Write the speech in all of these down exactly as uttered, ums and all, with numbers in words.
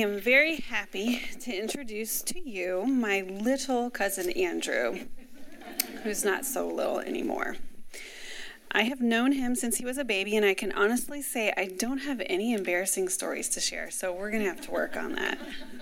am very happy to introduce to you my little cousin Andrew, who's not so little anymore. I have known him since he was a baby, and I can honestly say I don't have any embarrassing stories to share, so we're going to have to work on that.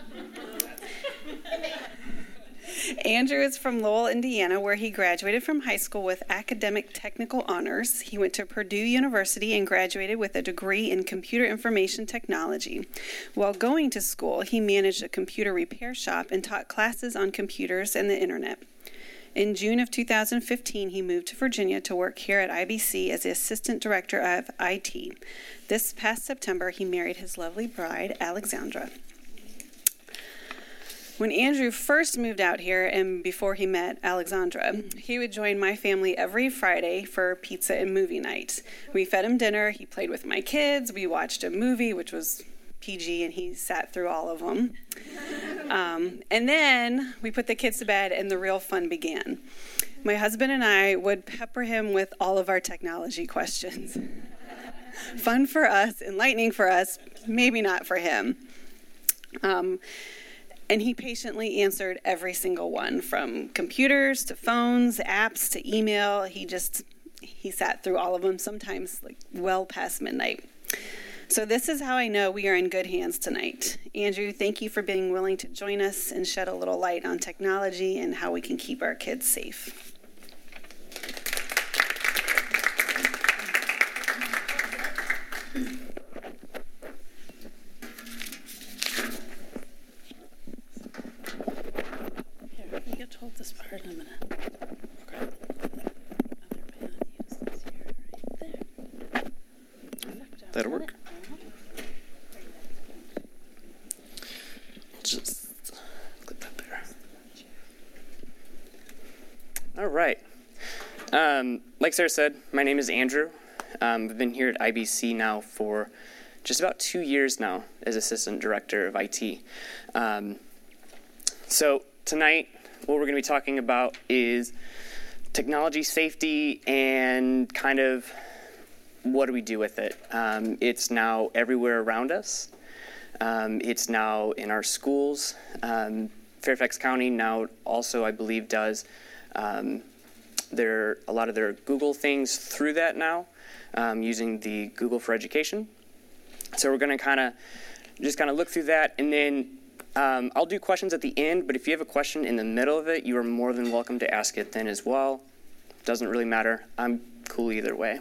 Andrew is from Lowell, Indiana, where he graduated from high school with academic technical honors. He went to Purdue University and graduated with a degree in computer information technology. While going to school, he managed a computer repair shop and taught classes on computers and the internet. In June of two thousand fifteen, he moved to Virginia to work here at I B C as the Assistant Director of I T. This past September, he married his lovely bride, Alexandra. When Andrew first moved out here and before he met Alexandra, he would join my family every Friday for pizza and movie night. We fed him dinner, he played with my kids, we watched a movie, which was P G, and he sat through all of them. Um, and then we put the kids to bed, and the real fun began. My husband and I would pepper him with all of our technology questions. Fun for us, enlightening for us, maybe not for him. Um, And he patiently answered every single one, from computers to phones, apps to email. He just, he sat through all of them, sometimes like well past midnight. So this is how I know we are in good hands tonight. Andrew, thank you for being willing to join us and shed a little light on technology and how we can keep our kids safe. Hold this part in a minute. Okay. Other pen, use this here, right there. Perfect. That'll work. Just clip that there. All right. Um, like Sarah said, my name is Andrew. Um, I've been here at I B C now for just about two years now as Assistant Director of I T. Um, so tonight, what we're going to be talking about is technology safety and kind of what do we do with it. Um, it's now everywhere around us. Um, it's now in our schools. Um, Fairfax County now also, I believe, does um, their a lot of their Google things through that now, um, using the Google for Education. So we're going to kind of just kind of look through that, and then Um, I'll do questions at the end, but if you have a question in the middle of it, you are more than welcome to ask it then as well. Doesn't really matter. I'm cool either way.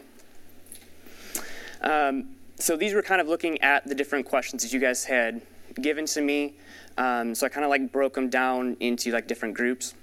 Um, so these were kind of looking at the different questions that you guys had given to me. Um, so I kind of like broke them down into like different groups.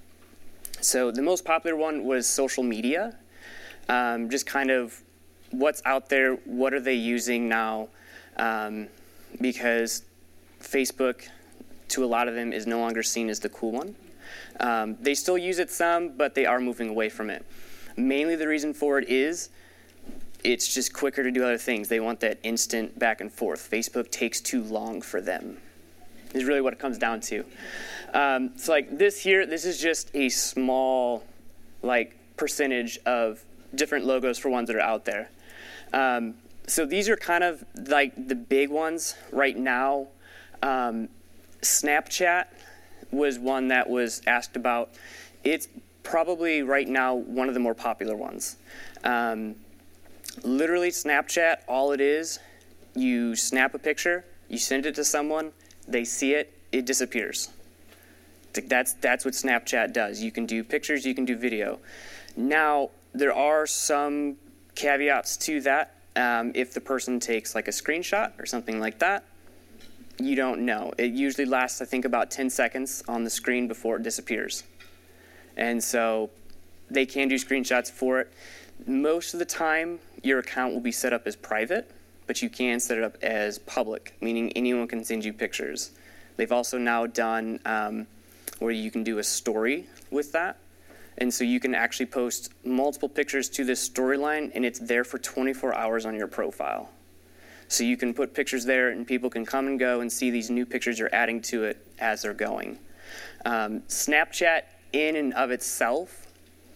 So the most popular one was social media. Um, just kind of what's out there, what are they using now? Um, because Facebook, to a lot of them, is no longer seen as the cool one. Um, they still use it some, but they are moving away from it. Mainly the reason for it is it's just quicker to do other things. They want that instant back and forth. Facebook takes too long for them, is really what it comes down to. Um, so like this here, this is just a small like percentage of different logos for ones that are out there. Um, so these are kind of like the big ones right now. Um, Snapchat was one that was asked about. It's probably right now one of the more popular ones. Um, literally Snapchat, all it is, you snap a picture, you send it to someone, they see it, it disappears. That's, that's what Snapchat does. You can do pictures, you can do video. Now, there are some caveats to that. Um, if the person takes like a screenshot or something like that, you don't know. It usually lasts, I think, about ten seconds on the screen before it disappears. And so they can do screenshots for it. Most of the time, your account will be set up as private, but you can set it up as public, meaning anyone can send you pictures. They've also now done um, where you can do a story with that. And so you can actually post multiple pictures to this storyline, and it's there for twenty-four hours on your profile. So you can put pictures there, and people can come and go and see these new pictures you're adding to it as they're going. Um, Snapchat in and of itself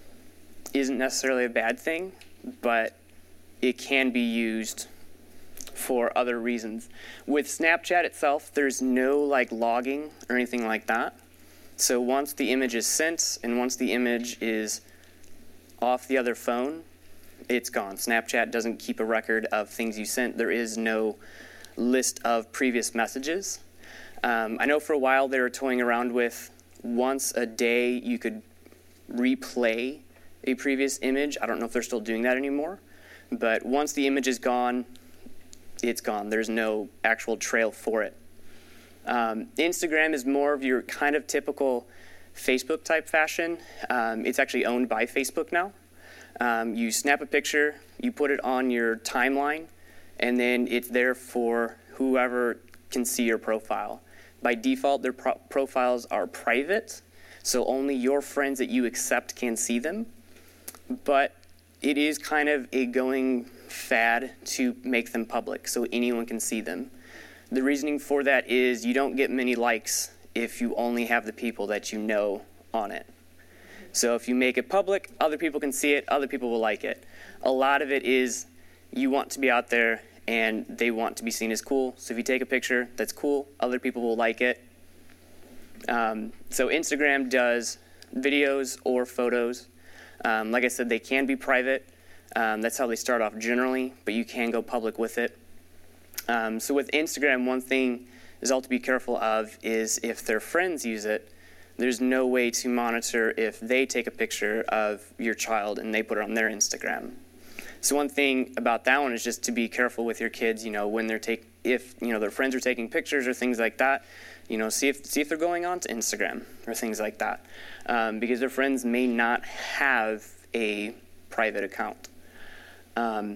isn't necessarily a bad thing, but it can be used for other reasons. With Snapchat itself, there's no like logging or anything like that. So once the image is sent and once the image is off the other phone, it's gone. Snapchat doesn't keep a record of things you sent. There is no list of previous messages. Um, I know for a while they were toying around with once a day you could replay a previous image. I don't know if they're still doing that anymore. But once the image is gone, it's gone. There's no actual trail for it. Um, Instagram is more of your kind of typical Facebook type fashion. Um, it's actually owned by Facebook now. Um, you snap a picture, you put it on your timeline, and then it's there for whoever can see your profile. By default, their pro- profiles are private, so only your friends that you accept can see them. But it is kind of a going fad to make them public so anyone can see them. The reasoning for that is you don't get many likes if you only have the people that you know on it. So if you make it public, other people can see it, other people will like it. A lot of it is you want to be out there and they want to be seen as cool. So if you take a picture that's cool, other people will like it. Um, so Instagram does videos or photos. Um, like I said, they can be private. Um, that's how they start off generally, but you can go public with it. Um, so with Instagram, one thing is all to be careful of is if their friends use it, there's no way to monitor if they take a picture of your child and they put it on their Instagram. So one thing about that one is just to be careful with your kids, you know, when they're take if, you know, their friends are taking pictures or things like that, you know, see if see if they're going on to Instagram or things like that. Um, because their friends may not have a private account. Um,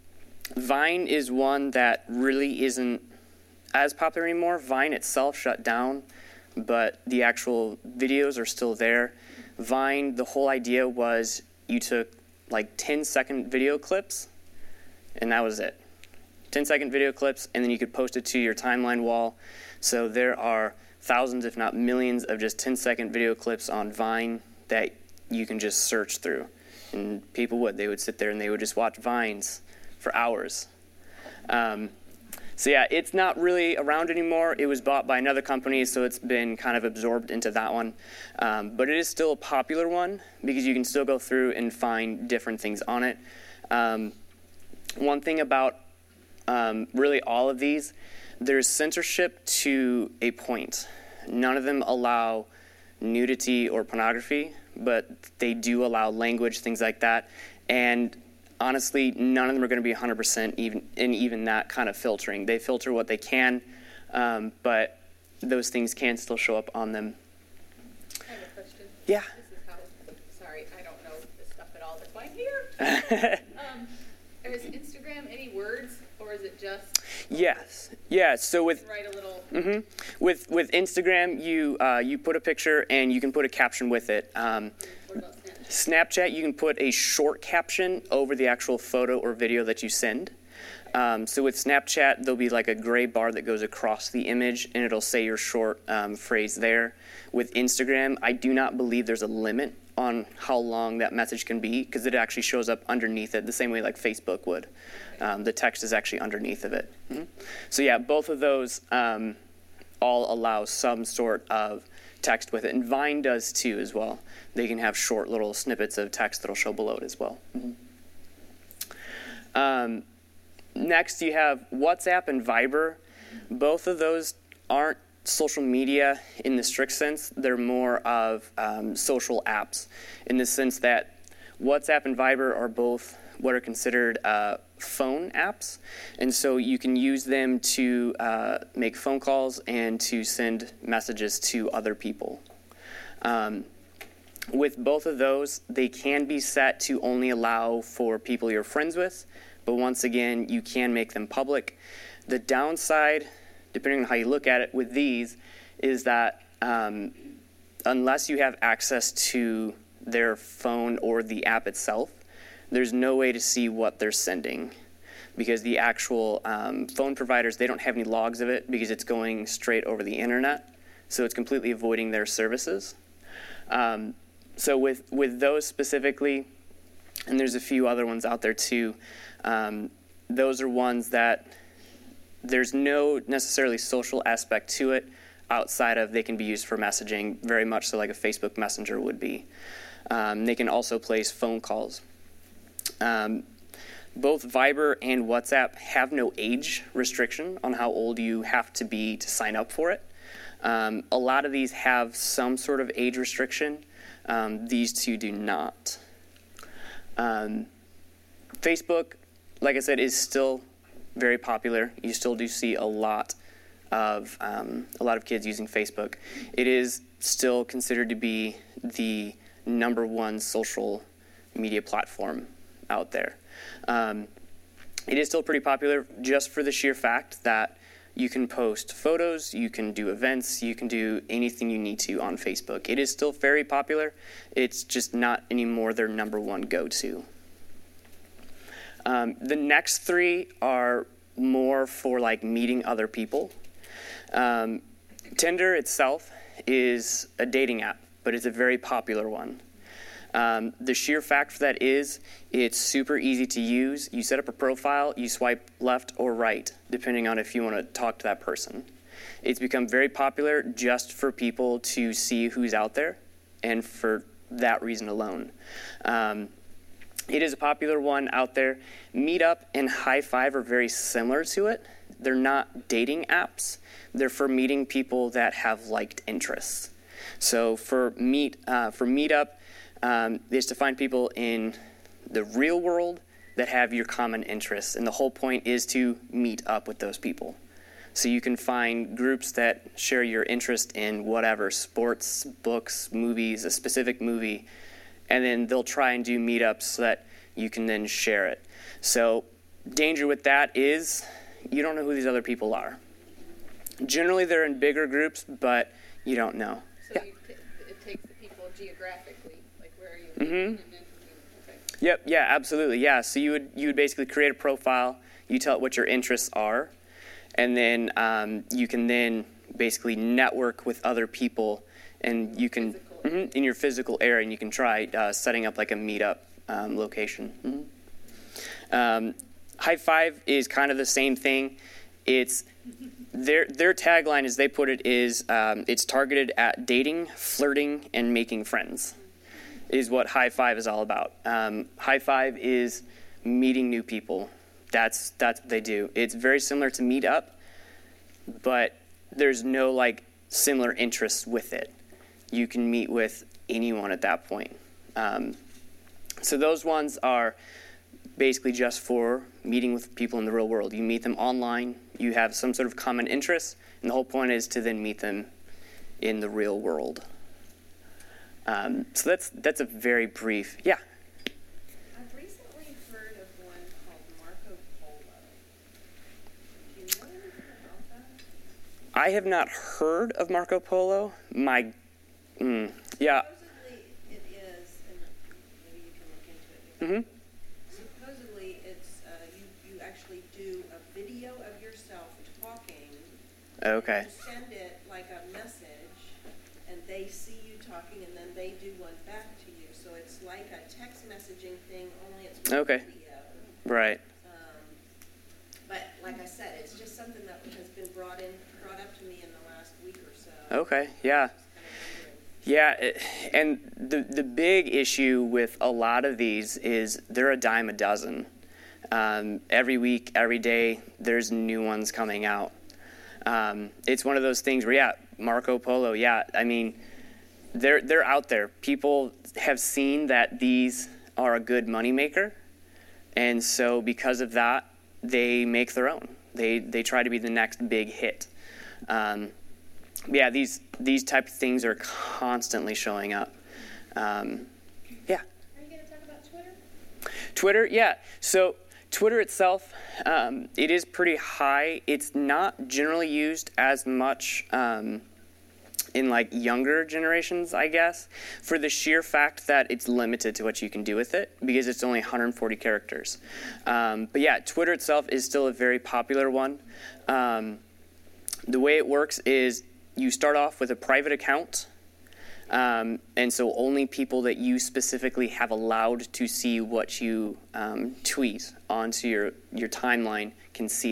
Vine is one that really isn't as popular anymore. Vine itself shut down, but the actual videos are still there. Vine, the whole idea was you took like ten second video clips, and that was it. ten second video clips, and then you could post it to your timeline wall. So there are thousands, if not millions, of just ten second video clips on Vine that you can just search through. And people would. They would sit there and they would just watch Vines for hours. Um, so yeah, it's not really around anymore. It was bought by another company, so it's been kind of absorbed into that one. Um, but it is still a popular one because you can still go through and find different things on it. Um, one thing about um, really all of these, there's censorship to a point. None of them allow nudity or pornography, but they do allow language, things like that. And honestly, none of them are going to be one hundred percent even in even that kind of filtering. They filter what they can, um, but those things can still show up on them. I have a question. Yeah. This is how, sorry, I don't know this stuff at all. That's why I'm here. um, is Instagram any words, or is it just? Yes. Yeah. So with write a little. Mm-hmm. With with Instagram, you uh, you put a picture and you can put a caption with it. Um, What about Snapchat? Snapchat, you can put a short caption over the actual photo or video that you send. Um, so with Snapchat, there'll be like a gray bar that goes across the image, and it'll say your short um, phrase there. With Instagram, I do not believe there's a limit on how long that message can be because it actually shows up underneath it the same way like Facebook would. Um, the text is actually underneath of it. Mm-hmm. So yeah, both of those um, all allow some sort of text with it, and Vine does too as well. They can have short little snippets of text that'll show below it as well. Mm-hmm. Um, next, you have WhatsApp and Viber. Both of those aren't social media in the strict sense. They're more of um, social apps in the sense that WhatsApp and Viber are both what are considered uh, phone apps. And so you can use them to uh, make phone calls and to send messages to other people. Um, with both of those, they can be set to only allow for people you're friends with, but once again, you can make them public. The downside, depending on how you look at it with these, is that um, unless you have access to their phone or the app itself, there's no way to see what they're sending because the actual um, phone providers, they don't have any logs of it because it's going straight over the internet, so it's completely avoiding their services. Um, so with, with those specifically, and there's a few other ones out there too, um, those are ones that there's no necessarily social aspect to it outside of they can be used for messaging, very much so like a Facebook Messenger would be. Um, they can also place phone calls. Um, both Viber and WhatsApp have no age restriction on how old you have to be to sign up for it. Um, a lot of these have some sort of age restriction. Um, these two do not. Um, Facebook, like I said, is still very popular. You still do see a lot of um, a lot of kids using Facebook. It is still considered to be the number one social media platform out there. Um, it is still pretty popular just for the sheer fact that you can post photos, you can do events, you can do anything you need to on Facebook. It is still very popular. It's just not anymore their number one go-to. Um, the next three are more for like meeting other people. Um, Tinder itself is a dating app, but it's a very popular one. Um, the sheer fact for that is it's super easy to use. You set up a profile, you swipe left or right, depending on if you want to talk to that person. It's become very popular just for people to see who's out there, and for that reason alone. Um, it is a popular one out there. Meetup and High Five are very similar to it. They're not dating apps. They're for meeting people that have liked interests. So for meet uh, for Meetup, um, is to find people in the real world that have your common interests, and the whole point is to meet up with those people. So you can find groups that share your interest in whatever, sports, books, movies, a specific movie, and then they'll try and do meetups so that you can then share it. So danger with that is you don't know who these other people are. Generally, they're in bigger groups, but you don't know. So Yeah. you t- it takes the people geographically, like where are you? Mm-hmm. And then you, okay. Yep, yeah, absolutely, yeah. So you would you would basically create a profile, you tell it what your interests are, and then um, you can then basically network with other people, and you can, mm-hmm, in your physical area, and you can try uh, setting up like a meetup um, location. Mm-hmm. Um, High Five is kind of the same thing. It's their their tagline, as they put it, is um, it's targeted at dating, flirting, and making friends. Is what High Five is all about. Um, High Five is meeting new people. That's that's what they do. It's very similar to Meetup, but there's no like similar interests with it. You can meet with anyone at that point. Um, so those ones are basically just for meeting with people in the real world. You meet them online, you have some sort of common interest, and the whole point is to then meet them in the real world. Um, so that's that's a very brief, yeah. I've recently heard of one called Marco Polo. Do you know anything about that? I have not heard of Marco Polo. My, mm, yeah. Supposedly it is, and maybe you can look into it. Mm-hmm. Supposedly it's, uh, you, you actually do a video of yourself talking. Okay. You send it like a message, and they see you talking, and then they do one back to you. So it's like a text messaging thing, only it's with Okay. video. Right. Um, but like I said, it's just something that has been brought in, brought up to me in the last week or so. Okay. Yeah. Just kind of wondering. Yeah, it- and the the big issue with a lot of these is they're a dime a dozen. Um, every week, every day, there's new ones coming out. Um, it's one of those things where, yeah, Marco Polo, yeah, I mean, they're they're out there. People have seen that these are a good moneymaker, and so because of that, they make their own. They they try to be the next big hit. Um, yeah, these these type of things are constantly showing up. Um, yeah. Are you going to talk about Twitter? Twitter, yeah. So Twitter itself, um, it is pretty high. It's not generally used as much um, in like younger generations, I guess, for the sheer fact that it's limited to what you can do with it because it's only one hundred forty characters. Um, but yeah, Twitter itself is still a very popular one. Um, the way it works is you start off with a private account. Um, and so only people that you specifically have allowed to see what you um, tweet onto your, your timeline can see it.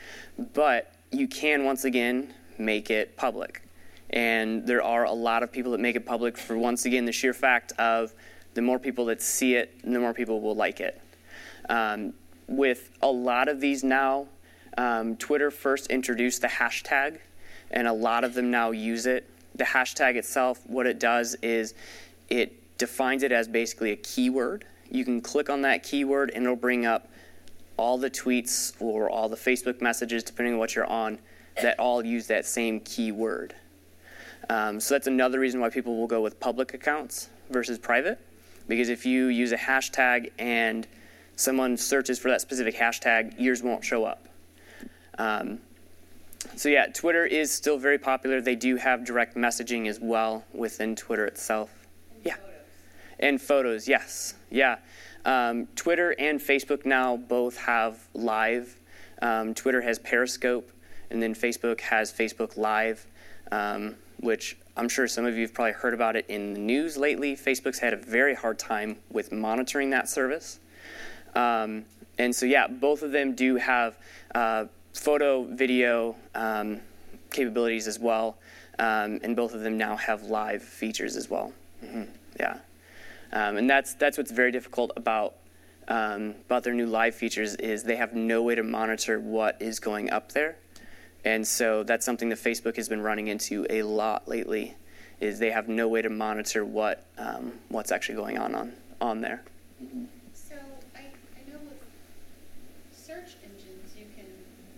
But you can, once again, make it public. And there are a lot of people that make it public for, once again, the sheer fact of the more people that see it, the more people will like it. Um, with a lot of these now, um, Twitter first introduced the hashtag, and a lot of them now use it. The hashtag itself, what it does is it defines it as basically a keyword. You can click on that keyword and it'll bring up all the tweets or all the Facebook messages, depending on what you're on, that all use that same keyword. Um, so that's another reason why people will go with public accounts versus private, because if you use a hashtag and someone searches for that specific hashtag, yours won't show up. Um, so yeah, Twitter is still very popular. They do have direct messaging as well within Twitter itself. And yeah. photos. And photos, yes. Yeah. Um, Twitter and Facebook now both have live. Um, Twitter has Periscope, and then Facebook has Facebook Live, um, which I'm sure some of you have probably heard about it in the news lately. Facebook's had a very hard time with monitoring that service. Um, and so, yeah, both of them do have uh, photo, video um, capabilities as well, um, and both of them now have live features as well. Mm-hmm. Yeah. Um, and that's that's what's very difficult about um, about their new live features is they have no way to monitor what is going up there, and so that's something that Facebook has been running into a lot lately. Is they have no way to monitor what um, what's actually going on on, on there. So I, I know with search engines you can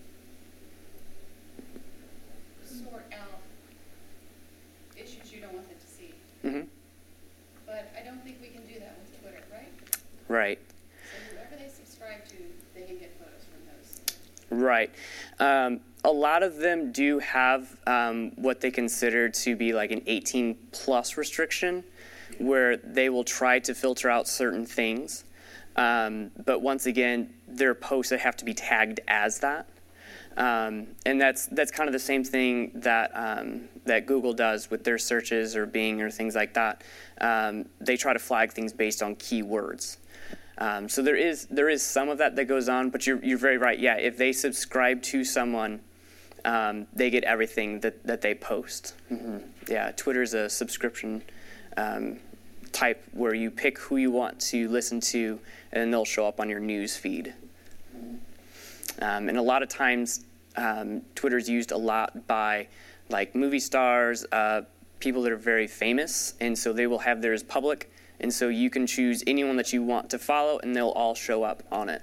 sort out issues you don't want them to see. Mm-hmm. But I don't think we can do that with Twitter, right? Right. So whoever they subscribe to, they can get photos from those. Right. Um, a lot of them do have um, what they consider to be like an eighteen plus restriction, where they will try to filter out certain things. Um, but once again, their posts that have to be tagged as that. Um, and that's that's kind of the same thing that um, that Google does with their searches or Bing or things like that. Um, they try to flag things based on keywords. Um, so there is there is some of that that goes on, but you're you're very right. Yeah, if they subscribe to someone, um, they get everything that, that they post. Mm-hmm. Yeah, Twitter's a subscription um, type where you pick who you want to listen to, and they'll show up on your news feed. Um, and a lot of times, um, Twitter's used a lot by like movie stars, uh, people that are very famous, and so they will have theirs public, and so you can choose anyone that you want to follow, and they'll all show up on it.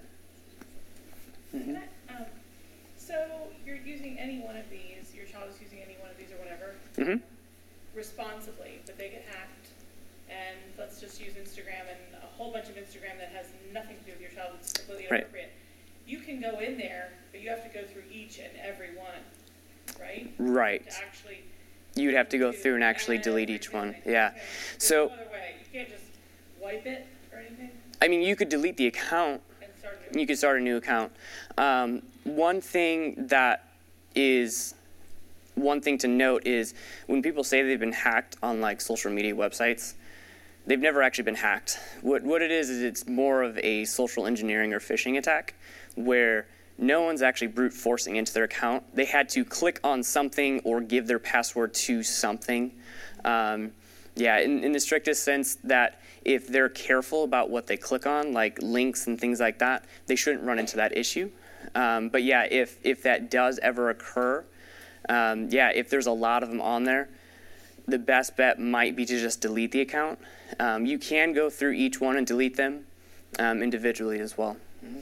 Mm-hmm. Can I, um, so you're using any one of these, your child is using any one of these or whatever, Mm-hmm. responsibly, but they get hacked, and let's just use Instagram and a whole bunch of Instagram that has nothing to do with your child, it's completely Right. inappropriate. You can go in there, but you have to go through each and every one, right? Right. To actually You'd have to go do through and actually delete each one. everything. Yeah. Okay. There's So, no other way. You can't just wipe it or anything I mean, you could delete the account. and start doing You could start a new account. Um, one thing that is one thing to note is when people say they've been hacked on like social media websites, they've never actually been hacked. What what it is is it's more of a social engineering or phishing attack where no one's actually brute forcing into their account. They had to click on something or give their password to something. Um, yeah, in, in the strictest sense that if they're careful about what they click on, like links and things like that, they shouldn't run into that issue. Um, but yeah, if, if that does ever occur, um, yeah, if there's a lot of them on there, the best bet might be to just delete the account. Um, you can go through each one and delete them um, individually as well. Mm-hmm.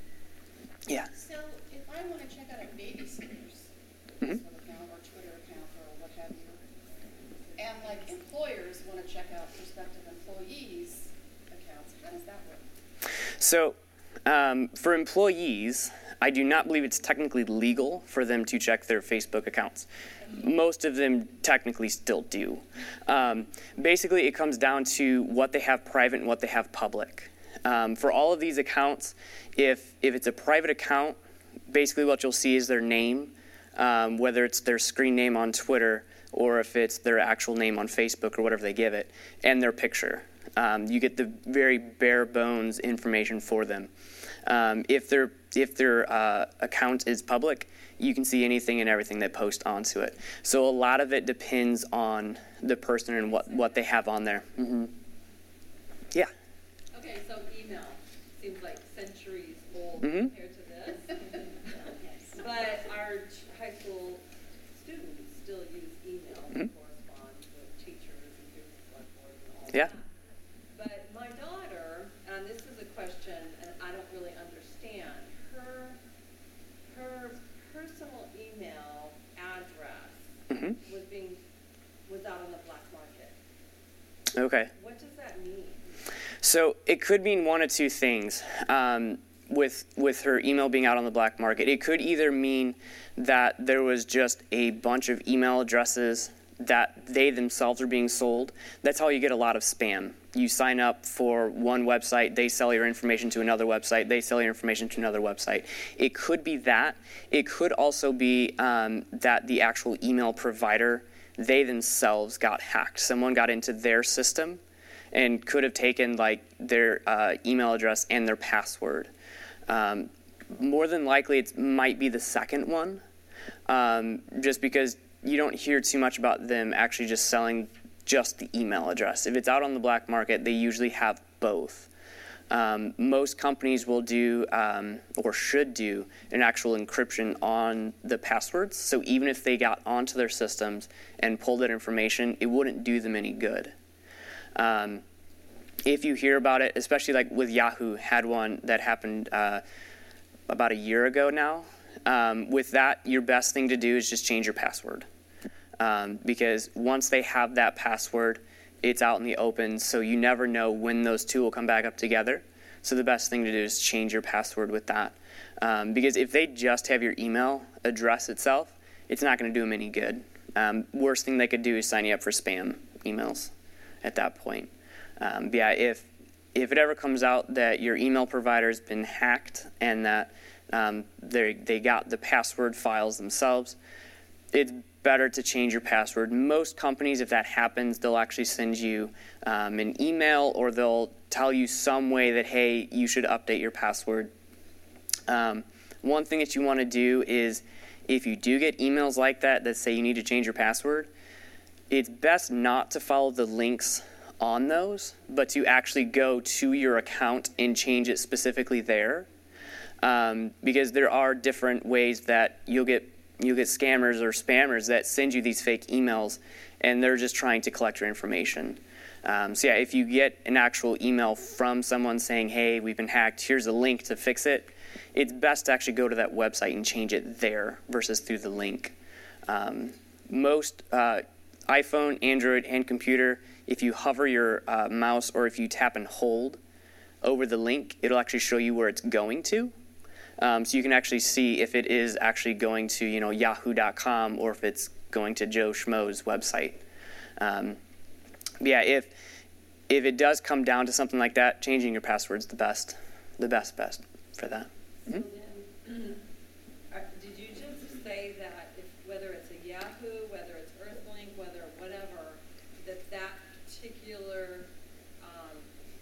Yeah. So if I want to check out a babysitter's Mhm. Facebook account or Twitter account or what have you, and like employers want to check out prospective employees' accounts, how does that work? So um, for employees, I do not believe it's technically legal for them to check their Facebook accounts. Most of them technically still do. Um, basically, it comes down to what they have private and what they have public. Um, for all of these accounts, if if it's a private account, basically what you'll see is their name, um, whether it's their screen name on Twitter or if it's their actual name on Facebook or whatever they give it, and their picture. Um, you get the very bare bones information for them. Um, if their if their uh, account is public, you can see anything and everything they post onto it. So a lot of it depends on the person and what, what they have on there. Mm-hmm. Yeah. Okay, so email seems like centuries old Mm-hmm. compared to this. But our ch- high school students still use email to Mhm. correspond with teachers and student select boards and all Yeah. that. But my daughter, and this is a question, and I don't really understand, her, her personal email address Mm-hmm. was being, was out on the black market. Okay. What does that mean? So it could mean one of two things. Um, with with her email being out on the black market, it could either mean that there was just a bunch of email addresses that they themselves are being sold. That's how you get a lot of spam. You sign up for one website, they sell your information to another website, they sell your information to another website. It could be that. It could also be um, that the actual email provider, they themselves got hacked. Someone got into their system and could have taken like their uh, email address and their password. Um, more than likely, it might be the second one, um, just because you don't hear too much about them actually just selling just the email address. If it's out on the black market, they usually have both. Um, most companies will do, um, or should do, an actual encryption on the passwords. So even if they got onto their systems and pulled that information, it wouldn't do them any good. Um, if you hear about it, especially like with Yahoo, had one that happened uh, about a year ago now. Um, with that, your best thing to do is just change your password. Um, because once they have that password, it's out in the open, so you never know when those two will come back up together. So the best thing to do is change your password with that. Um, because if they just have your email address itself, it's not going to do them any good. Um, worst thing they could do is sign you up for spam emails at that point. Um, but yeah, if if it ever comes out that your email provider's been hacked and that um, they they got the password files themselves, it's better to change your password. Most companies, if that happens, they'll actually send you um, an email or they'll tell you some way that, hey, you should update your password. Um, one thing that you want to do is if you do get emails like that that say you need to change your password, it's best not to follow the links on those, but to actually go to your account and change it specifically there. Um, because there are different ways that you'll get you'll get scammers or spammers that send you these fake emails, and they're just trying to collect your information. Um, so yeah, if you get an actual email from someone saying, hey, we've been hacked, here's a link to fix it, it's best to actually go to that website and change it there versus through the link. Um, most uh, iPhone, Android, and computer, if you hover your uh, mouse or if you tap and hold over the link, it'll actually show you where it's going to. Um, so you can actually see if it is actually going to, you know, yahoo dot com or if it's going to Joe Schmo's website. Um, yeah, if if it does come down to something like that, changing your password's the best, the best best for that. Mm-hmm. So then, uh, did you just say that if, whether it's a Yahoo, whether it's Earthlink, whether whatever, that that particular um,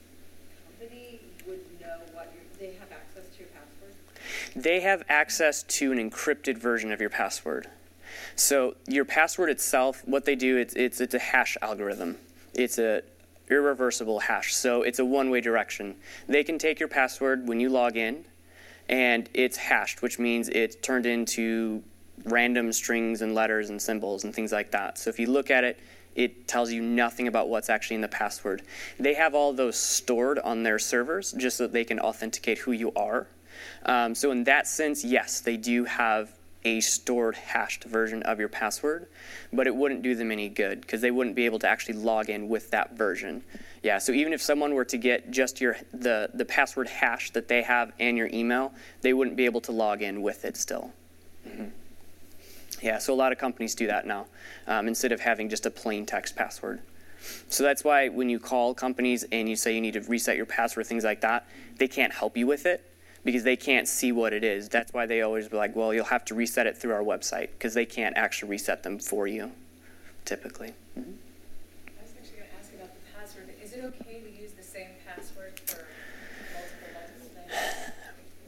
company would know what you they have access to your password? They have access to an encrypted version of your password. So your password itself, what they do, it's it's, it's a hash algorithm. It's a irreversible hash, so it's a one-way direction. They can take your password when you log in, and it's hashed, which means it's turned into random strings and letters and symbols and things like that. So if you look at it, it tells you nothing about what's actually in the password. They have all those stored on their servers just so that they can authenticate who you are. Um, so in that sense, yes, they do have a stored hashed version of your password, but it wouldn't do them any good because they wouldn't be able to actually log in with that version. Yeah, so even if someone were to get just your the, the password hash that they have and your email, they wouldn't be able to log in with it still. Mm-hmm. Yeah, so a lot of companies do that now um, instead of having just a plain text password. So that's why when you call companies and you say you need to reset your password, things like that, they can't help you with it because they can't see what it is. That's why they always be like, well, you'll have to reset it through our website because they can't actually reset them for you, typically. Mm-hmm. I was actually going to ask about the password. Is it okay to use the same password for multiple, multiple things?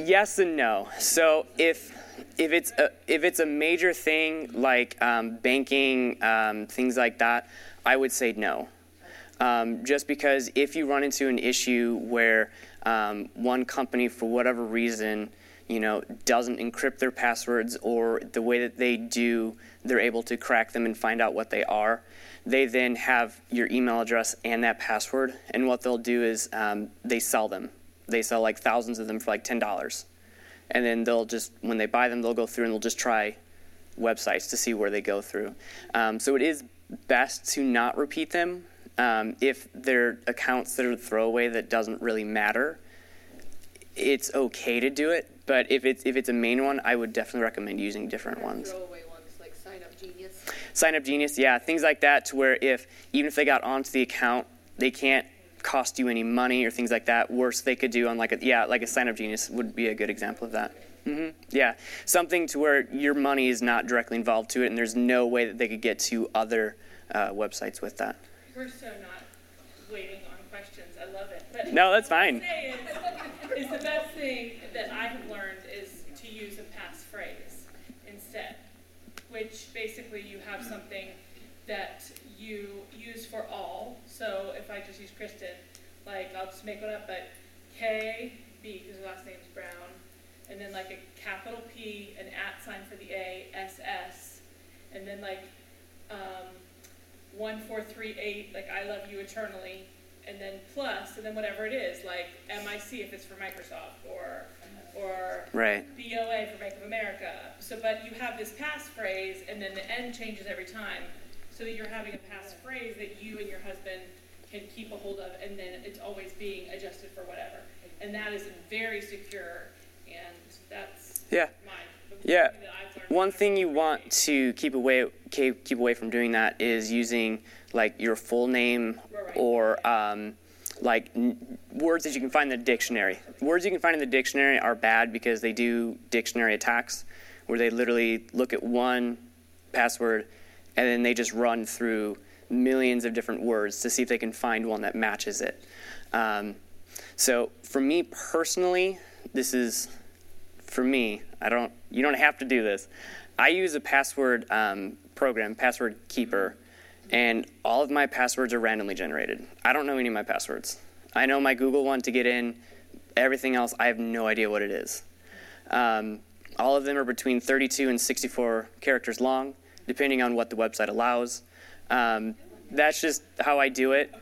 yes and no. So if if it's a, if it's a major thing like um, banking, um, things like that, I would say no. Um, just because if you run into an issue where um, one company, for whatever reason, you know, doesn't encrypt their passwords, or the way that they do, they're able to crack them and find out what they are, they then have your email address and that password, and what they'll do is um, they sell them. They sell like thousands of them for like ten dollars. And then they'll just, when they buy them, they'll go through and they'll just try websites to see where they go through. Um, so it is best to not repeat them. Um, if they're accounts that are throwaway that doesn't really matter, it's okay to do it. But if it's if it's a main one, I would definitely recommend using different ones. Throwaway ones like Sign Up Genius. Sign Up Genius, yeah, things like that, to where if even if they got onto the account, they can't cost you any money or things like that. Worse, they could do on like a yeah, like a Sign Up Genius would be a good example of that. Mm-hmm. Yeah, something to where your money is not directly involved to it, and there's no way that they could get to other uh, websites with that. We're so not waiting on questions. I love it. But No, that's what I fine. say Is, is the best thing that I have learned is to use a passphrase instead, which basically you have something that you use for all. So if I just use Kristen, like I'll just make one up, but K B, because her last name's Brown, and then like a capital P, an at sign for the A, S S, and then like um, one four three eight, like I love you eternally, and then plus, and then whatever it is, like M I C if it's for Microsoft, or or Right. B O A for Bank of America. So, but you have this passphrase, and then the N changes every time, so that you're having a passphrase that you and your husband can keep a hold of, and then it's always being adjusted for whatever. And that is very secure, and that's Yeah. my the Yeah. thing that I've learned. One thing you want to keep away keep keep away from doing that is using like your full name or um, like n- words that you can find in the dictionary. Words you can find in the dictionary are bad because they do dictionary attacks, where they literally look at one password and then they just run through millions of different words to see if they can find one that matches it. Um, so for me personally, this is for me. I don't. You don't have to do this. I use a password um, program, Password Keeper, and all of my passwords are randomly generated. I don't know any of my passwords. I know my Google one to get in. Everything else, I have no idea what it is. Um, all of them are between thirty-two and sixty-four characters long, depending on what the website allows. Um, that's just how I do it.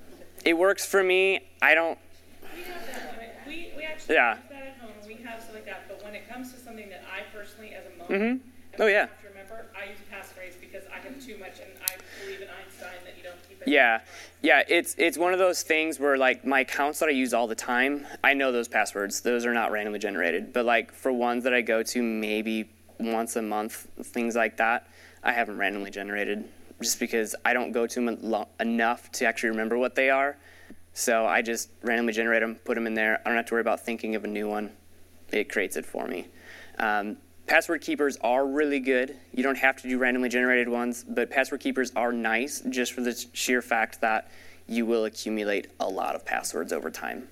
It works for me. I don't. We have that. right? We we actually Yeah. use that at home. We have stuff like that. But when it comes to something that I personally, as a mom, Mhm. am Oh, yeah. have to remember, I use passphrase because I have too much, and I believe in Einstein that you don't keep it. Yeah, yeah. It's it's one of those things where like my accounts that I use all the time, I know those passwords. Those are not randomly generated. But like for ones that I go to maybe once a month, things like that, I haven't randomly generated, just because I don't go to them lo- enough to actually remember what they are. So I just randomly generate them, put them in there. I don't have to worry about thinking of a new one. It creates it for me. Um, Password keepers are really good. You don't have to do randomly generated ones, but password keepers are nice just for the sheer fact that you will accumulate a lot of passwords over time.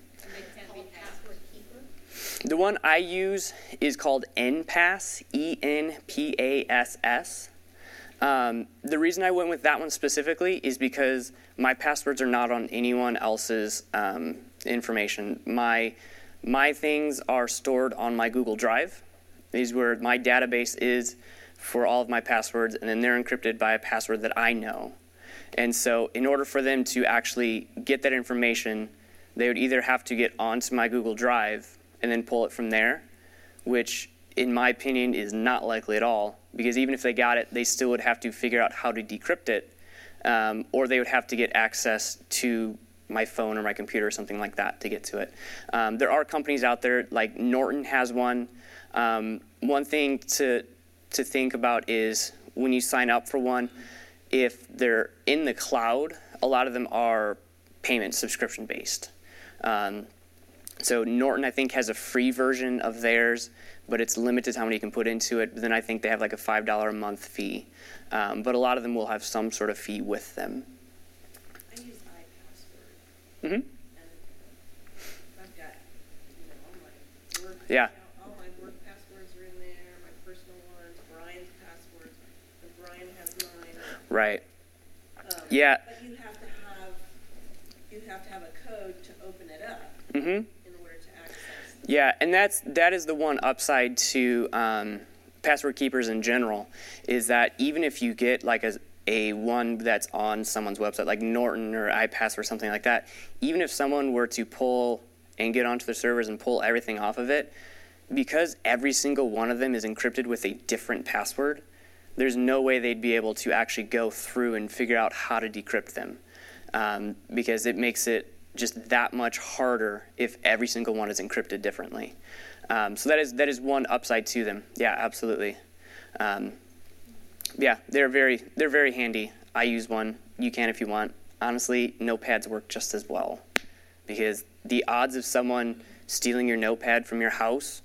The one I use is called N Pass, E N P A S S. Um, the reason I went with that one specifically is because my passwords are not on anyone else's um, information. My my things are stored on my Google Drive. These where my database is for all of my passwords, and then they're encrypted by a password that I know. And so in order for them to actually get that information, they would either have to get onto my Google Drive and then pull it from there, which in my opinion is not likely at all, because even if they got it, they still would have to figure out how to decrypt it, um, or they would have to get access to my phone or my computer or something like that to get to it. Um, there are companies out there, like Norton has one. Um, one thing to to think about is when you sign up for one, if they're in the cloud, a lot of them are payment subscription based. Um, so Norton, I think, has a free version of theirs, but it's limited to how many you can put into it. But then I think they have like a five dollars a month fee. Um, but a lot of them will have some sort of fee with them. I use iPassword. Mm-hmm. And I've got, you know, all my work Yeah. accounts Right. Um, Yeah. But you have to have, you have to have a code to open it up Mm-hmm. in order to access. Yeah, and that's that is the one upside to um, password keepers in general, is that even if you get like a a one that's on someone's website, like Norton or iPass or something like that, even if someone were to pull and get onto the servers and pull everything off of it, because every single one of them is encrypted with a different password, there's no way they'd be able to actually go through and figure out how to decrypt them, um, because it makes it just that much harder if every single one is encrypted differently. Um, so that is that is one upside to them. Yeah, absolutely. Um, yeah, they're very they're very handy. I use one. You can if you want. Honestly, notepads work just as well, because the odds of someone stealing your notepad from your house.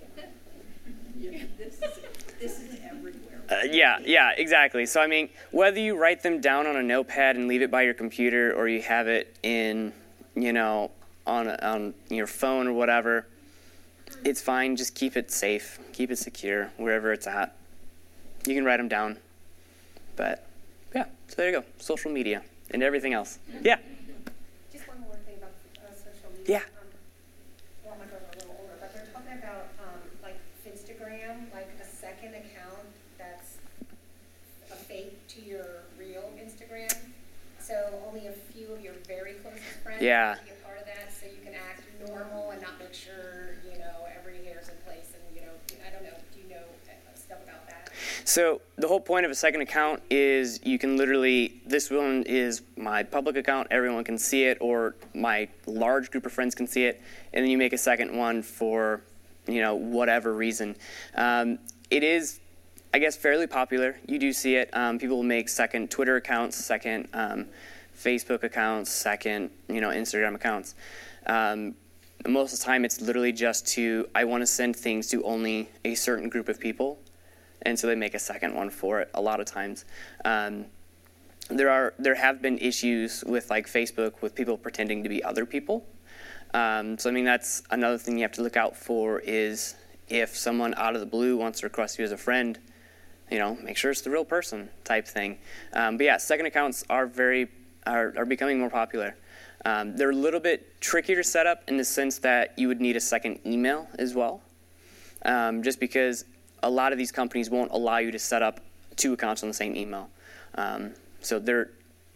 Yeah, this is, this is everywhere. Uh, yeah, yeah, exactly. So I mean, whether you write them down on a notepad and leave it by your computer, or you have it in, you know, on on your phone or whatever, it's fine. Just keep it safe, keep it secure wherever it's at. You can write them down, but yeah. So there you go. Social media and everything else. Yeah. Just one more thing about uh, social media. Yeah. Um, well, my girls are a little older, but they're talking about um, like Instagram, like a second account that's a fake to your real Instagram. So only a few of your very closest friends Yeah. can be a part of that, so you can act normal and not make sure you know every hair's in place. And you know, I don't know. Do you know uh, stuff about that? So the whole point of a second account is you can literally, this one is my public account, everyone can see it, or my large group of friends can see it, and then you make a second one for, you know, whatever reason. Um, it is, I guess, fairly popular. You do see it. Um, people make second Twitter accounts, second um, Facebook accounts, second, you know, Instagram accounts. Um, most of the time it's literally just to, I want to send things to only a certain group of people. And so they make a second one for it a lot of times. Um, there are there have been issues with like Facebook with people pretending to be other people. Um, so I mean that's another thing you have to look out for is if someone out of the blue wants to request you as a friend, you know, make sure it's the real person type thing. Um, but yeah, second accounts are very are, are becoming more popular. Um, they're a little bit trickier to set up in the sense that you would need a second email as well, um, just because a lot of these companies won't allow you to set up two accounts on the same email. Um, so they're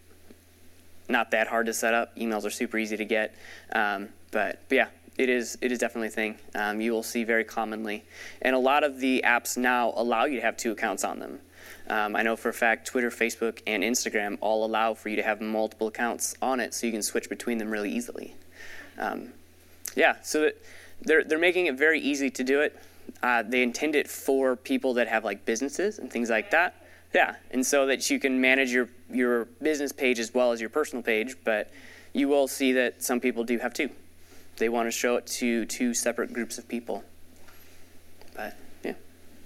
not that hard to set up. Emails are super easy to get. Um, but, but yeah, it is it is definitely a thing um, you will see very commonly. And a lot of the apps now allow you to have two accounts on them. Um, I know for a fact Twitter, Facebook, and Instagram all allow for you to have multiple accounts on it so you can switch between them really easily. Um, yeah, so that they're they're making it very easy to do it. Uh, they intend it for people that have like businesses and things like that. Yeah, and so that you can manage your, your business page as well as your personal page, but you will see that some people do have two. They want to show it to two separate groups of people. But, yeah.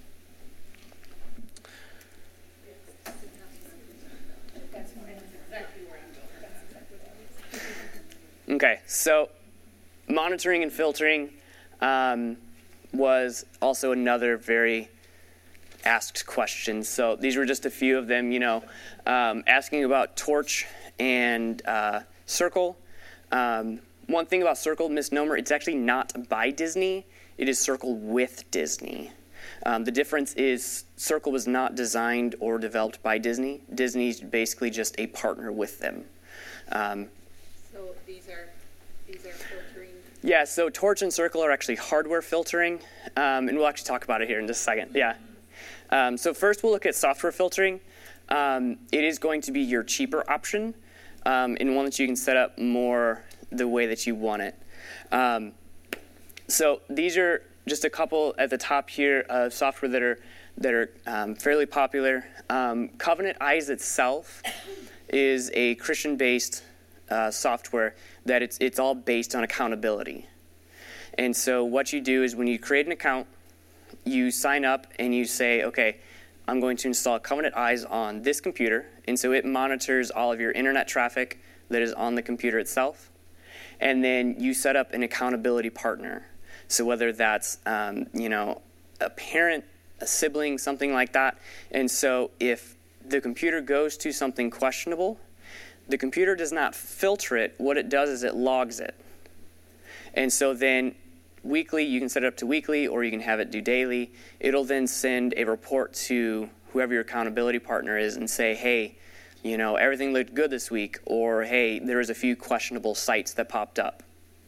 That's exactly where I'm going. That's exactly what I was. Okay, so monitoring and filtering um, was also another very asked question. So these were just a few of them, you know, um, asking about Torch and uh, Circle. Um, one thing about Circle, misnomer, it's actually not by Disney. It is Circle with Disney. Um, the difference is Circle was not designed or developed by Disney. Disney's basically just a partner with them. Um, So these are, these are filtering. Yeah, so Torch and Circle are actually hardware filtering, um, and we'll actually talk about it here in just a second. Yeah. Um, so first we'll look at software filtering. Um, it is going to be your cheaper option, um, and one that you can set up more the way that you want it. Um, so these are just a couple at the top here of software that are that are um, fairly popular. Um, Covenant Eyes itself is a Christian-based uh, software that it's it's all based on accountability. And so what you do is when you create an account, you sign up and you say, okay, I'm going to install Covenant Eyes on this computer. And so it monitors all of your internet traffic that is on the computer itself. And then you set up an accountability partner. So whether that's, um, you know, a parent, a sibling, something like that. And so if the computer goes to something questionable, the computer does not filter it. What it does is it logs it. And so then weekly, you can set it up to weekly, or you can have it do daily. It'll then send a report to whoever your accountability partner is and say, hey, you know, everything looked good this week, or hey, there was a few questionable sites that popped up.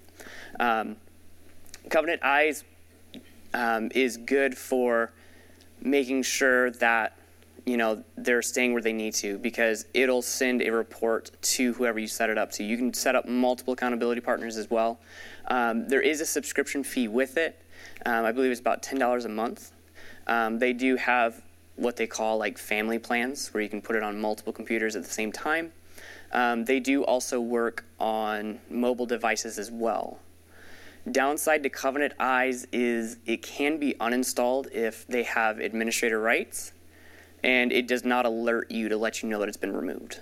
Um, Covenant Eyes um, is good for making sure that, you know, they're staying where they need to, because it'll send a report to whoever you set it up to. You can set up multiple accountability partners as well. Um, there is a subscription fee with it. Um, I believe it's about ten dollars a month. Um, they do have what they call like family plans, where you can put it on multiple computers at the same time. Um, they do also work on mobile devices as well. Downside to Covenant Eyes is it can be uninstalled if they have administrator rights, and it does not alert you to let you know that it's been removed.